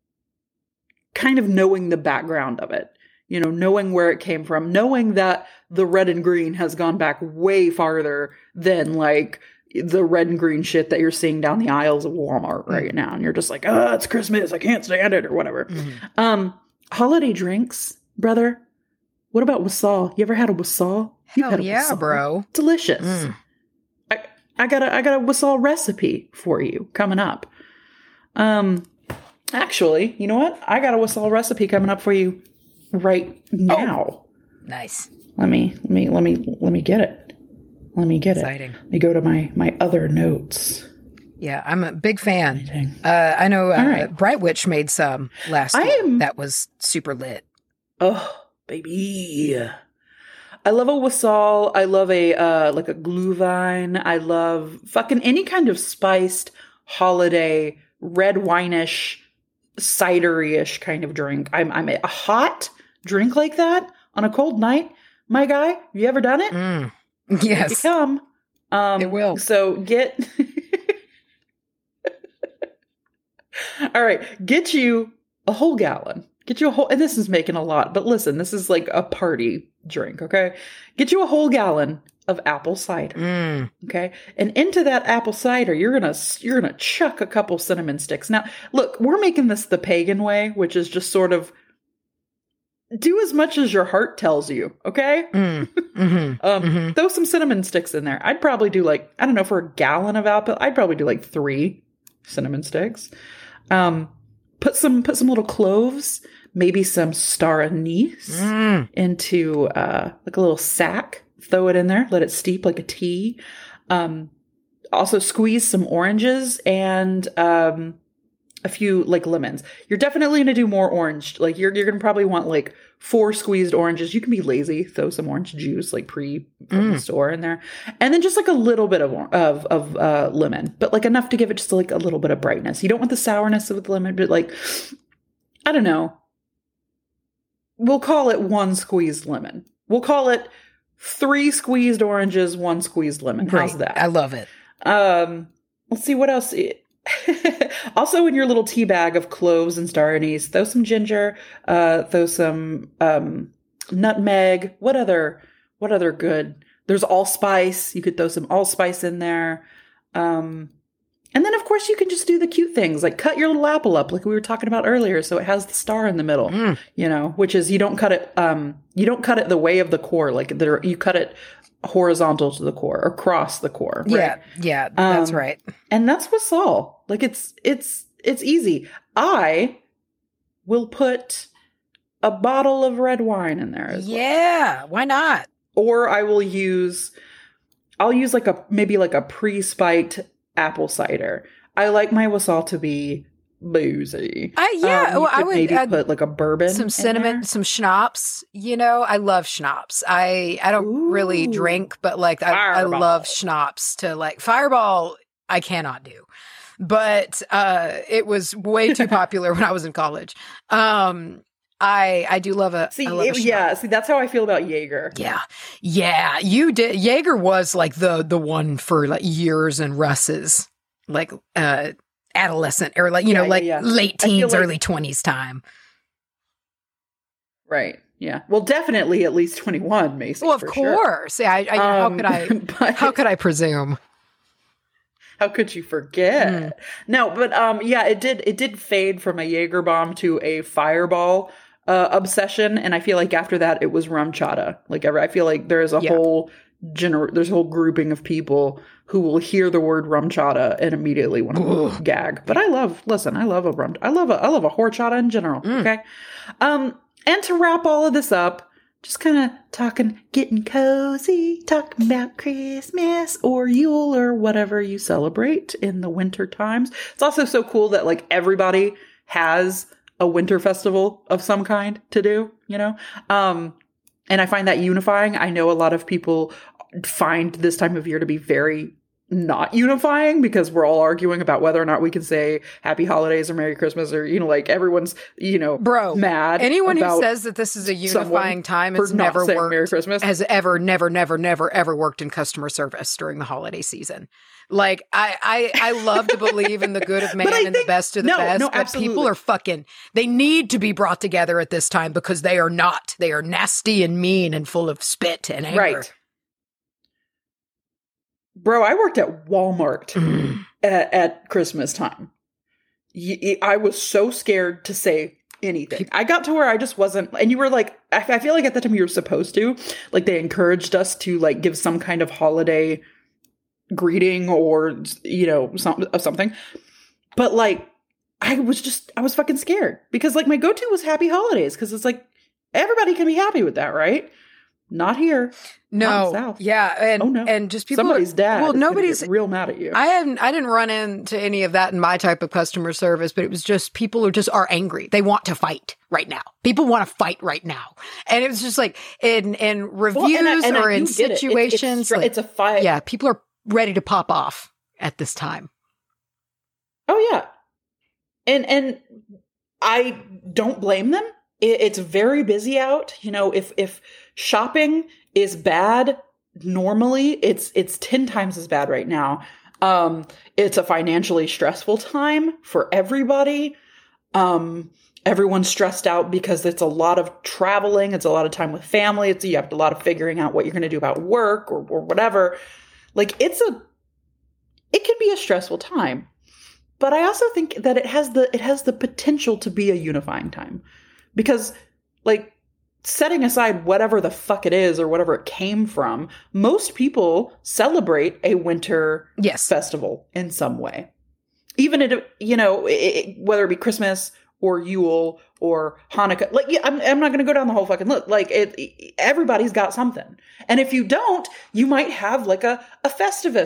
[SPEAKER 2] kind of knowing the background of it, you know, knowing where it came from, knowing that the red and green has gone back way farther than like the red and green shit that you're seeing down the aisles of Walmart right mm-hmm. now. And you're just like, oh, it's Christmas. I can't stand it or whatever. Mm-hmm. Um, holiday drinks. Brother, what about wassail? You ever had a wassail?
[SPEAKER 1] Hell
[SPEAKER 2] had a
[SPEAKER 1] yeah,
[SPEAKER 2] wassail.
[SPEAKER 1] bro.
[SPEAKER 2] Delicious. Mm. I, I got a I got a wassail recipe for you coming up. Um, actually, you know what? I got a wassail recipe coming up for you right now.
[SPEAKER 1] Oh, nice.
[SPEAKER 2] Let me let me let me let me get it. Let me get
[SPEAKER 1] Exciting.
[SPEAKER 2] it. Let me go to my my other notes.
[SPEAKER 1] Yeah, I'm a big fan. Uh, I know uh, right. Bright Witch made some last I year. Am... That was super lit.
[SPEAKER 2] Oh, baby. I love a wassail. I love a, uh, like a glühwein. I love fucking any kind of spiced holiday, red wine-ish, cidery-ish kind of drink. I'm, I'm a, a hot drink like that on a cold night. My guy, you ever done it?
[SPEAKER 1] Mm. Yes.
[SPEAKER 2] You come. Um,
[SPEAKER 1] it will.
[SPEAKER 2] So get, all right, get you a whole gallon. Get you a whole, and this is making a lot, but listen, this is like a party drink, okay? Get you a whole gallon of apple cider,
[SPEAKER 1] mm.
[SPEAKER 2] okay? And into that apple cider, you're gonna you're gonna chuck a couple cinnamon sticks. Now, look, we're making this the pagan way, which is just sort of do as much as your heart tells you, okay?
[SPEAKER 1] Mm. Mm-hmm.
[SPEAKER 2] um,
[SPEAKER 1] mm-hmm.
[SPEAKER 2] Throw some cinnamon sticks in there. I'd probably do like, I don't know, for a gallon of apple, I'd probably do like three cinnamon sticks. Um, Put some put some little cloves, maybe some star anise
[SPEAKER 1] mm.
[SPEAKER 2] into uh, like a little sack. Throw it in there. Let it steep like a tea. Um, also squeeze some oranges and um, a few like lemons. You're definitely going to do more orange. Like you're, you're going to probably want like four squeezed oranges. You can be lazy, throw some orange juice like pre from mm. the store in there. And then just like a little bit of, of, of uh, lemon, but like enough to give it just like a little bit of brightness. You don't want the sourness of the lemon, but like, I don't know. We'll call it one squeezed lemon. We'll call it three squeezed oranges, one squeezed lemon. How's
[SPEAKER 1] Great.
[SPEAKER 2] that?
[SPEAKER 1] I love it.
[SPEAKER 2] Um, let's see what else. Also, in your little tea bag of cloves and star anise, throw some ginger, uh, throw some um, nutmeg. What other? What other good? There's allspice. You could throw some allspice in there. Um, and then, of course, you can just do the cute things like cut your little apple up, like we were talking about earlier, so it has the star in the middle. Mm. You know, which is you don't cut it. Um, you don't cut it the way of the core, like there. You cut it horizontal to the core or across the core. Right?
[SPEAKER 1] Yeah, yeah, that's um, right.
[SPEAKER 2] And that's wassail. Like it's it's it's easy. I will put a bottle of red wine in there as
[SPEAKER 1] yeah, well. Why not?
[SPEAKER 2] Or I will use I'll use like a maybe like a pre-spiked apple cider. I like my wassail to be boozy.
[SPEAKER 1] I yeah,
[SPEAKER 2] um,
[SPEAKER 1] well, I would
[SPEAKER 2] maybe
[SPEAKER 1] I'd,
[SPEAKER 2] put like a bourbon,
[SPEAKER 1] some cinnamon, some schnapps. You know, I love schnapps. I I don't Ooh. really drink, but like I, I love schnapps to like Fireball. I cannot do, but uh, it was way too popular when I was in college. Um, I I do love a
[SPEAKER 2] see
[SPEAKER 1] love
[SPEAKER 2] it,
[SPEAKER 1] a
[SPEAKER 2] yeah see that's how I feel about Jaeger.
[SPEAKER 1] Yeah, yeah, you did. Jaeger was like the the one for like years and Russ's like uh. adolescent or like, you yeah, know, like yeah, yeah. late teens, like, early twenties time.
[SPEAKER 2] Right. Yeah. Well, definitely at least twenty-one, Macy.
[SPEAKER 1] Well, of
[SPEAKER 2] for
[SPEAKER 1] course.
[SPEAKER 2] Sure.
[SPEAKER 1] Yeah. I, I,
[SPEAKER 2] um,
[SPEAKER 1] how could I,
[SPEAKER 2] but,
[SPEAKER 1] how could I presume?
[SPEAKER 2] How could you forget? Mm. No, but um, yeah, it did, it did fade from a Jaeger bomb to a Fireball uh, obsession. And I feel like after that, it was rum chata. Like I feel like there is a yeah. whole gener- there's a whole grouping of people who will hear the word rum chata and immediately want to gag. But I love, listen, I love a rum, I love a, I love a horchata in general. Mm. Okay. Um, and to wrap all of this up, just kind of talking, getting cozy, talking about Christmas or Yule or whatever you celebrate in the winter times. It's also so cool that like everybody has a winter festival of some kind to do, you know? Um, and I find that unifying. I know a lot of people find this time of year to be very not unifying because we're all arguing about whether or not we can say happy holidays or Merry Christmas or, you know, like everyone's, you know,
[SPEAKER 1] bro,
[SPEAKER 2] mad.
[SPEAKER 1] Anyone who says that this is a unifying time has never worked,
[SPEAKER 2] Merry Christmas.
[SPEAKER 1] has ever, never, never, never, ever worked in customer service during the holiday season. Like, I, I, I love to believe in the good of man and think, the best of the
[SPEAKER 2] no,
[SPEAKER 1] best,
[SPEAKER 2] no,
[SPEAKER 1] but
[SPEAKER 2] absolutely.
[SPEAKER 1] people are fucking, they need to be brought together at this time because they are not. They are nasty and mean and full of spit and anger.
[SPEAKER 2] Right. Bro, I worked at Walmart mm. at, at Christmas time. I was so scared to say anything. I got to where I just wasn't, and you were like, I feel like at the time you were supposed to, like they encouraged us to like give some kind of holiday greeting or, you know, some, something. But like, I was just, I was fucking scared because like my go-to was happy holidays because it's like, everybody can be happy with that, right? Not here.
[SPEAKER 1] No.
[SPEAKER 2] South.
[SPEAKER 1] Yeah. And,
[SPEAKER 2] oh, no.
[SPEAKER 1] and just people.
[SPEAKER 2] Somebody's dad.
[SPEAKER 1] Well, nobody's
[SPEAKER 2] real mad at you.
[SPEAKER 1] I hadn't, I didn't run into any of that in my type of customer service, but it was just people are just are angry. They want to fight right now. People want to fight right now. And it was just like in, in reviews well, and I, and or in situations. It. It's, it's,
[SPEAKER 2] like, it's a fight.
[SPEAKER 1] Yeah. People are ready to pop off at this time.
[SPEAKER 2] Oh, yeah. And, and I don't blame them. It, it's very busy out. You know, if, if, shopping is bad normally, it's it's ten times as bad right now. Um, it's a financially stressful time for everybody. Um, everyone's stressed out because it's a lot of traveling. It's a lot of time with family. It's you have a lot of figuring out what you're going to do about work or, or whatever. Like it's a, it can be a stressful time. But I also think that it has the it has the potential to be a unifying time because like, setting aside whatever the fuck it is or whatever it came from, most people celebrate a winter
[SPEAKER 1] yes.
[SPEAKER 2] festival in some way. Even it, you know, it, whether it be Christmas or Yule or Hanukkah. Like, yeah, I'm, I'm not going to go down the whole fucking look. Like, it, everybody's got something. And if you don't, you might have like a, a Festivus,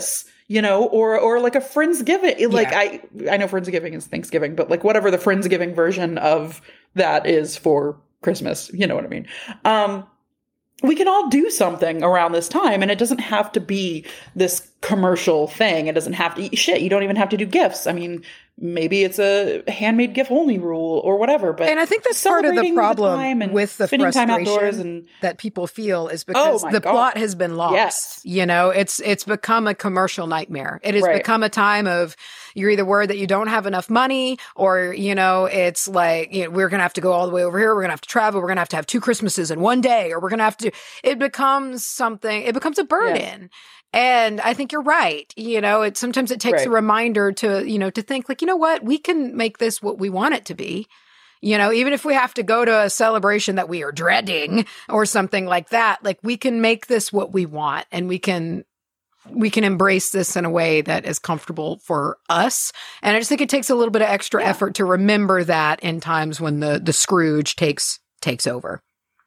[SPEAKER 2] you know, or or like a Friendsgiving. Like
[SPEAKER 1] Yeah.
[SPEAKER 2] I I know Friendsgiving is Thanksgiving, but like whatever the Friendsgiving version of that is for Christmas, you know what I mean? Um, we can all do something around this time, and it doesn't have to be this commercial thing. It doesn't have to shit. You don't even have to do gifts. I mean, maybe it's a handmade gift only rule or whatever. But
[SPEAKER 1] and I think that's part of the problem the with the frustration
[SPEAKER 2] and,
[SPEAKER 1] that people feel is because oh the God. plot has been lost. Yes. You know, it's it's become a commercial nightmare. It has right. become a time of you're either worried that you don't have enough money, or you know, it's like you know, we're gonna have to go all the way over here. We're gonna have to travel. We're gonna have to have two Christmases in one day, or we're gonna have to. It becomes something. It becomes a burden. Yeah. And I think you're right. You know, it sometimes it takes right. a reminder to, you know, to think like, you know what, we can make this what we want it to be. You know, even if we have to go to a celebration that we are dreading or something like that, like we can make this what we want, and we can we can embrace this in a way that is comfortable for us. And I just think it takes a little bit of extra yeah. effort to remember that in times when the the Scrooge takes takes over.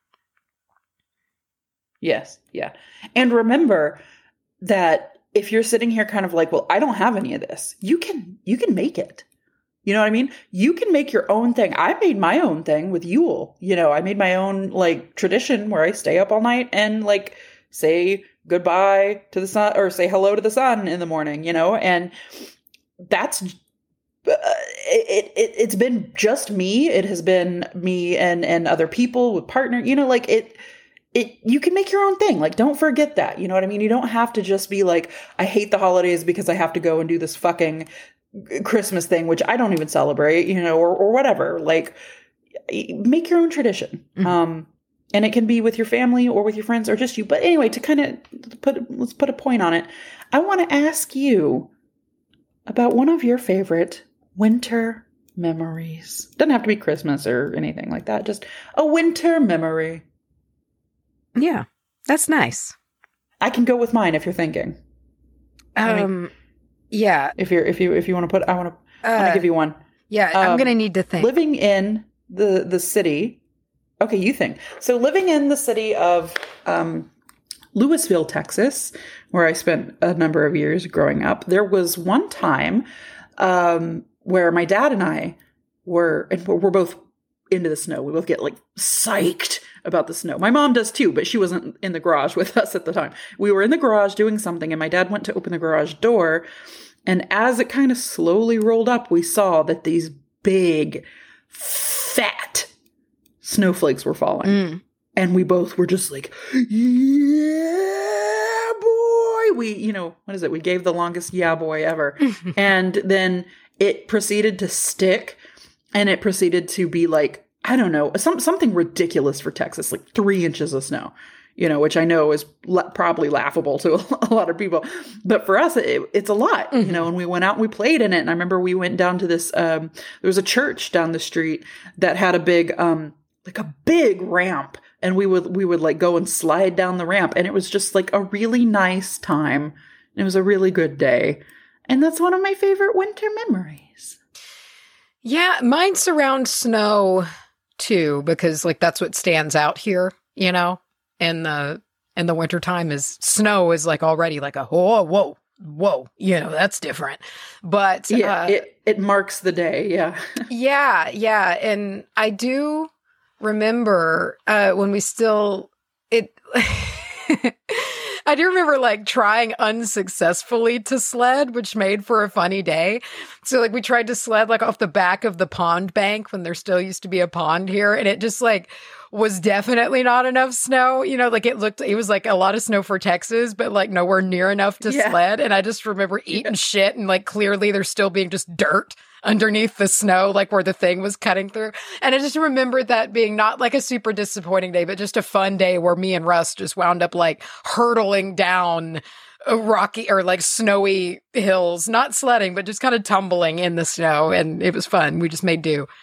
[SPEAKER 2] Yes, yeah. And remember that if you're sitting here kind of like, well, I don't have any of this, you can, you can make it. You know what I mean? You can make your own thing. I made my own thing with Yule. You know, I made my own like tradition where I stay up all night and like say goodbye to the sun or say hello to the sun in the morning, you know, and that's, uh, it, it, it's been just me. It has been me and, and other people with partner, you know, like it, It, you can make your own thing. Like, don't forget that. You know what I mean? You don't have to just be like, I hate the holidays because I have to go and do this fucking Christmas thing, which I don't even celebrate, you know, or, or whatever. Like, make your own tradition. Mm-hmm. Um, and it can be with your family or with your friends or just you. But anyway, to kind of put, let's put a point on it. I want to ask you about one of your favorite winter memories. Doesn't have to be Christmas or anything like that. Just a winter memory.
[SPEAKER 1] Yeah, that's nice.
[SPEAKER 2] I can go with mine if you're thinking.
[SPEAKER 1] Um, I mean, yeah.
[SPEAKER 2] If you're, if you, if you want to put, I want to, uh, I want to give you one.
[SPEAKER 1] Yeah, um, I'm gonna need to think.
[SPEAKER 2] Living in the the city. Okay, you think. So living in the city of um, Louisville, Texas, where I spent a number of years growing up, there was one time um, where my dad and I were, and we're both into the snow. We both get like psyched about the snow. My mom does too, but she wasn't in the garage with us at the time. We were in the garage doing something, and my dad went to open the garage door. And as it kind of slowly rolled up, we saw that these big, fat snowflakes were falling. Mm. And we both were just like, yeah, boy. We, you know, what is it? We gave the longest yeah, boy ever. And then it proceeded to stick, and it proceeded to be like, I don't know, some, something ridiculous for Texas, like three inches of snow, you know, which I know is la- probably laughable to a, a lot of people. But for us, it, it's a lot, mm-hmm. you know, and we went out and we played in it. And I remember we went down to this, um, there was a church down the street that had a big, um, like a big ramp. And we would, we would like go and slide down the ramp. And it was just like a really nice time. It was a really good day. And that's one of my favorite winter memories.
[SPEAKER 1] Yeah, mine surround snow too, because like that's what stands out here, you know, in the in the wintertime is snow is like already like a whoa, whoa, whoa, you know, that's different. But
[SPEAKER 2] yeah,
[SPEAKER 1] uh,
[SPEAKER 2] it, it marks the day. Yeah.
[SPEAKER 1] yeah, yeah. And I do remember uh, when we still it I do remember like trying unsuccessfully to sled, which made for a funny day. So like we tried to sled like off the back of the pond bank when there still used to be a pond here. And it just like was definitely not enough snow. You know, like it looked, it was like a lot of snow for Texas, but like nowhere near enough to yeah. sled. And I just remember eating yeah. shit and like clearly there's still being just dirt underneath the snow, like where the thing was cutting through. And I just remembered that being not like a super disappointing day, but just a fun day where me and Russ just wound up like hurtling down a rocky or like snowy hills, not sledding, but just kind of tumbling in the snow. And it was fun. We just made do.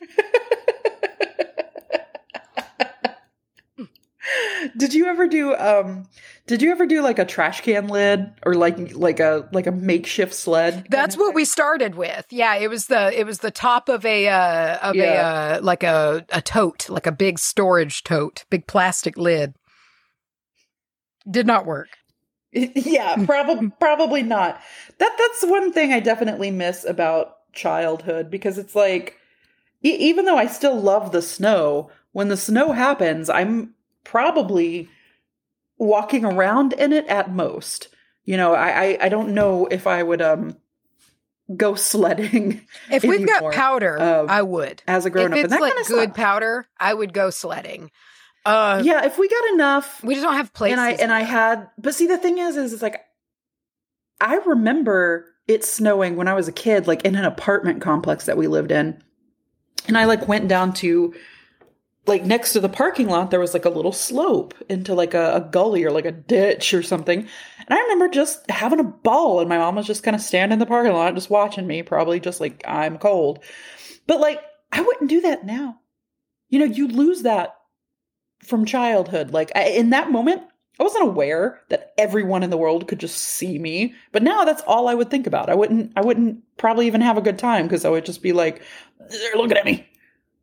[SPEAKER 2] Did you ever do, um, did you ever do like a trash can lid or like, like a, like a makeshift sled?
[SPEAKER 1] That's what we started with. Yeah. It was the, it was the top of a, uh, of yeah. a, uh, like a, a tote, like a big storage tote, big plastic lid. Did not work.
[SPEAKER 2] Yeah, probably probably not. That that's one thing I definitely miss about childhood, because it's like, e- even though I still love the snow, when the snow happens, I'm probably walking around in it at most. You know, I I, I don't know if I would um go sledding.
[SPEAKER 1] If we've got powder,
[SPEAKER 2] uh,
[SPEAKER 1] I would.
[SPEAKER 2] As a grown
[SPEAKER 1] if
[SPEAKER 2] up,
[SPEAKER 1] it's
[SPEAKER 2] and that
[SPEAKER 1] like
[SPEAKER 2] kind of
[SPEAKER 1] good
[SPEAKER 2] stuff.
[SPEAKER 1] powder, I would go sledding. Uh,
[SPEAKER 2] yeah, if we got enough,
[SPEAKER 1] we just don't have places.
[SPEAKER 2] And I and I had, but see, the thing is, is it's like, I remember it snowing when I was a kid, like in an apartment complex that we lived in, and I like went down to, like next to the parking lot, there was like a little slope into like a, a gully or like a ditch or something, and I remember just having a ball, and my mom was just kind of standing in the parking lot, just watching me, probably just like, I'm cold, but like I wouldn't do that now. You know, you lose that from childhood. Like I, in that moment, I wasn't aware that everyone in the world could just see me. But now that's all I would think about. I wouldn't, I wouldn't probably even have a good time, because I would just be like, they're looking at me.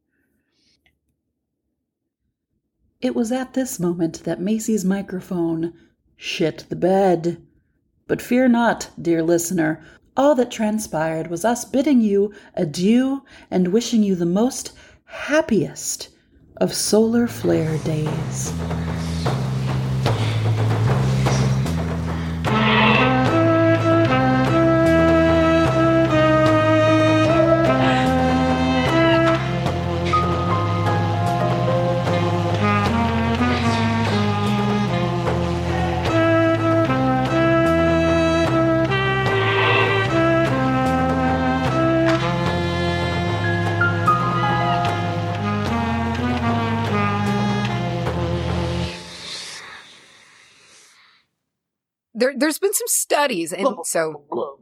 [SPEAKER 2] It was at this moment that Macy's microphone shit the bed. But fear not, dear listener. All that transpired was us bidding you adieu and wishing you the most happiest of solar flare days.
[SPEAKER 1] There, there's been some studies, and so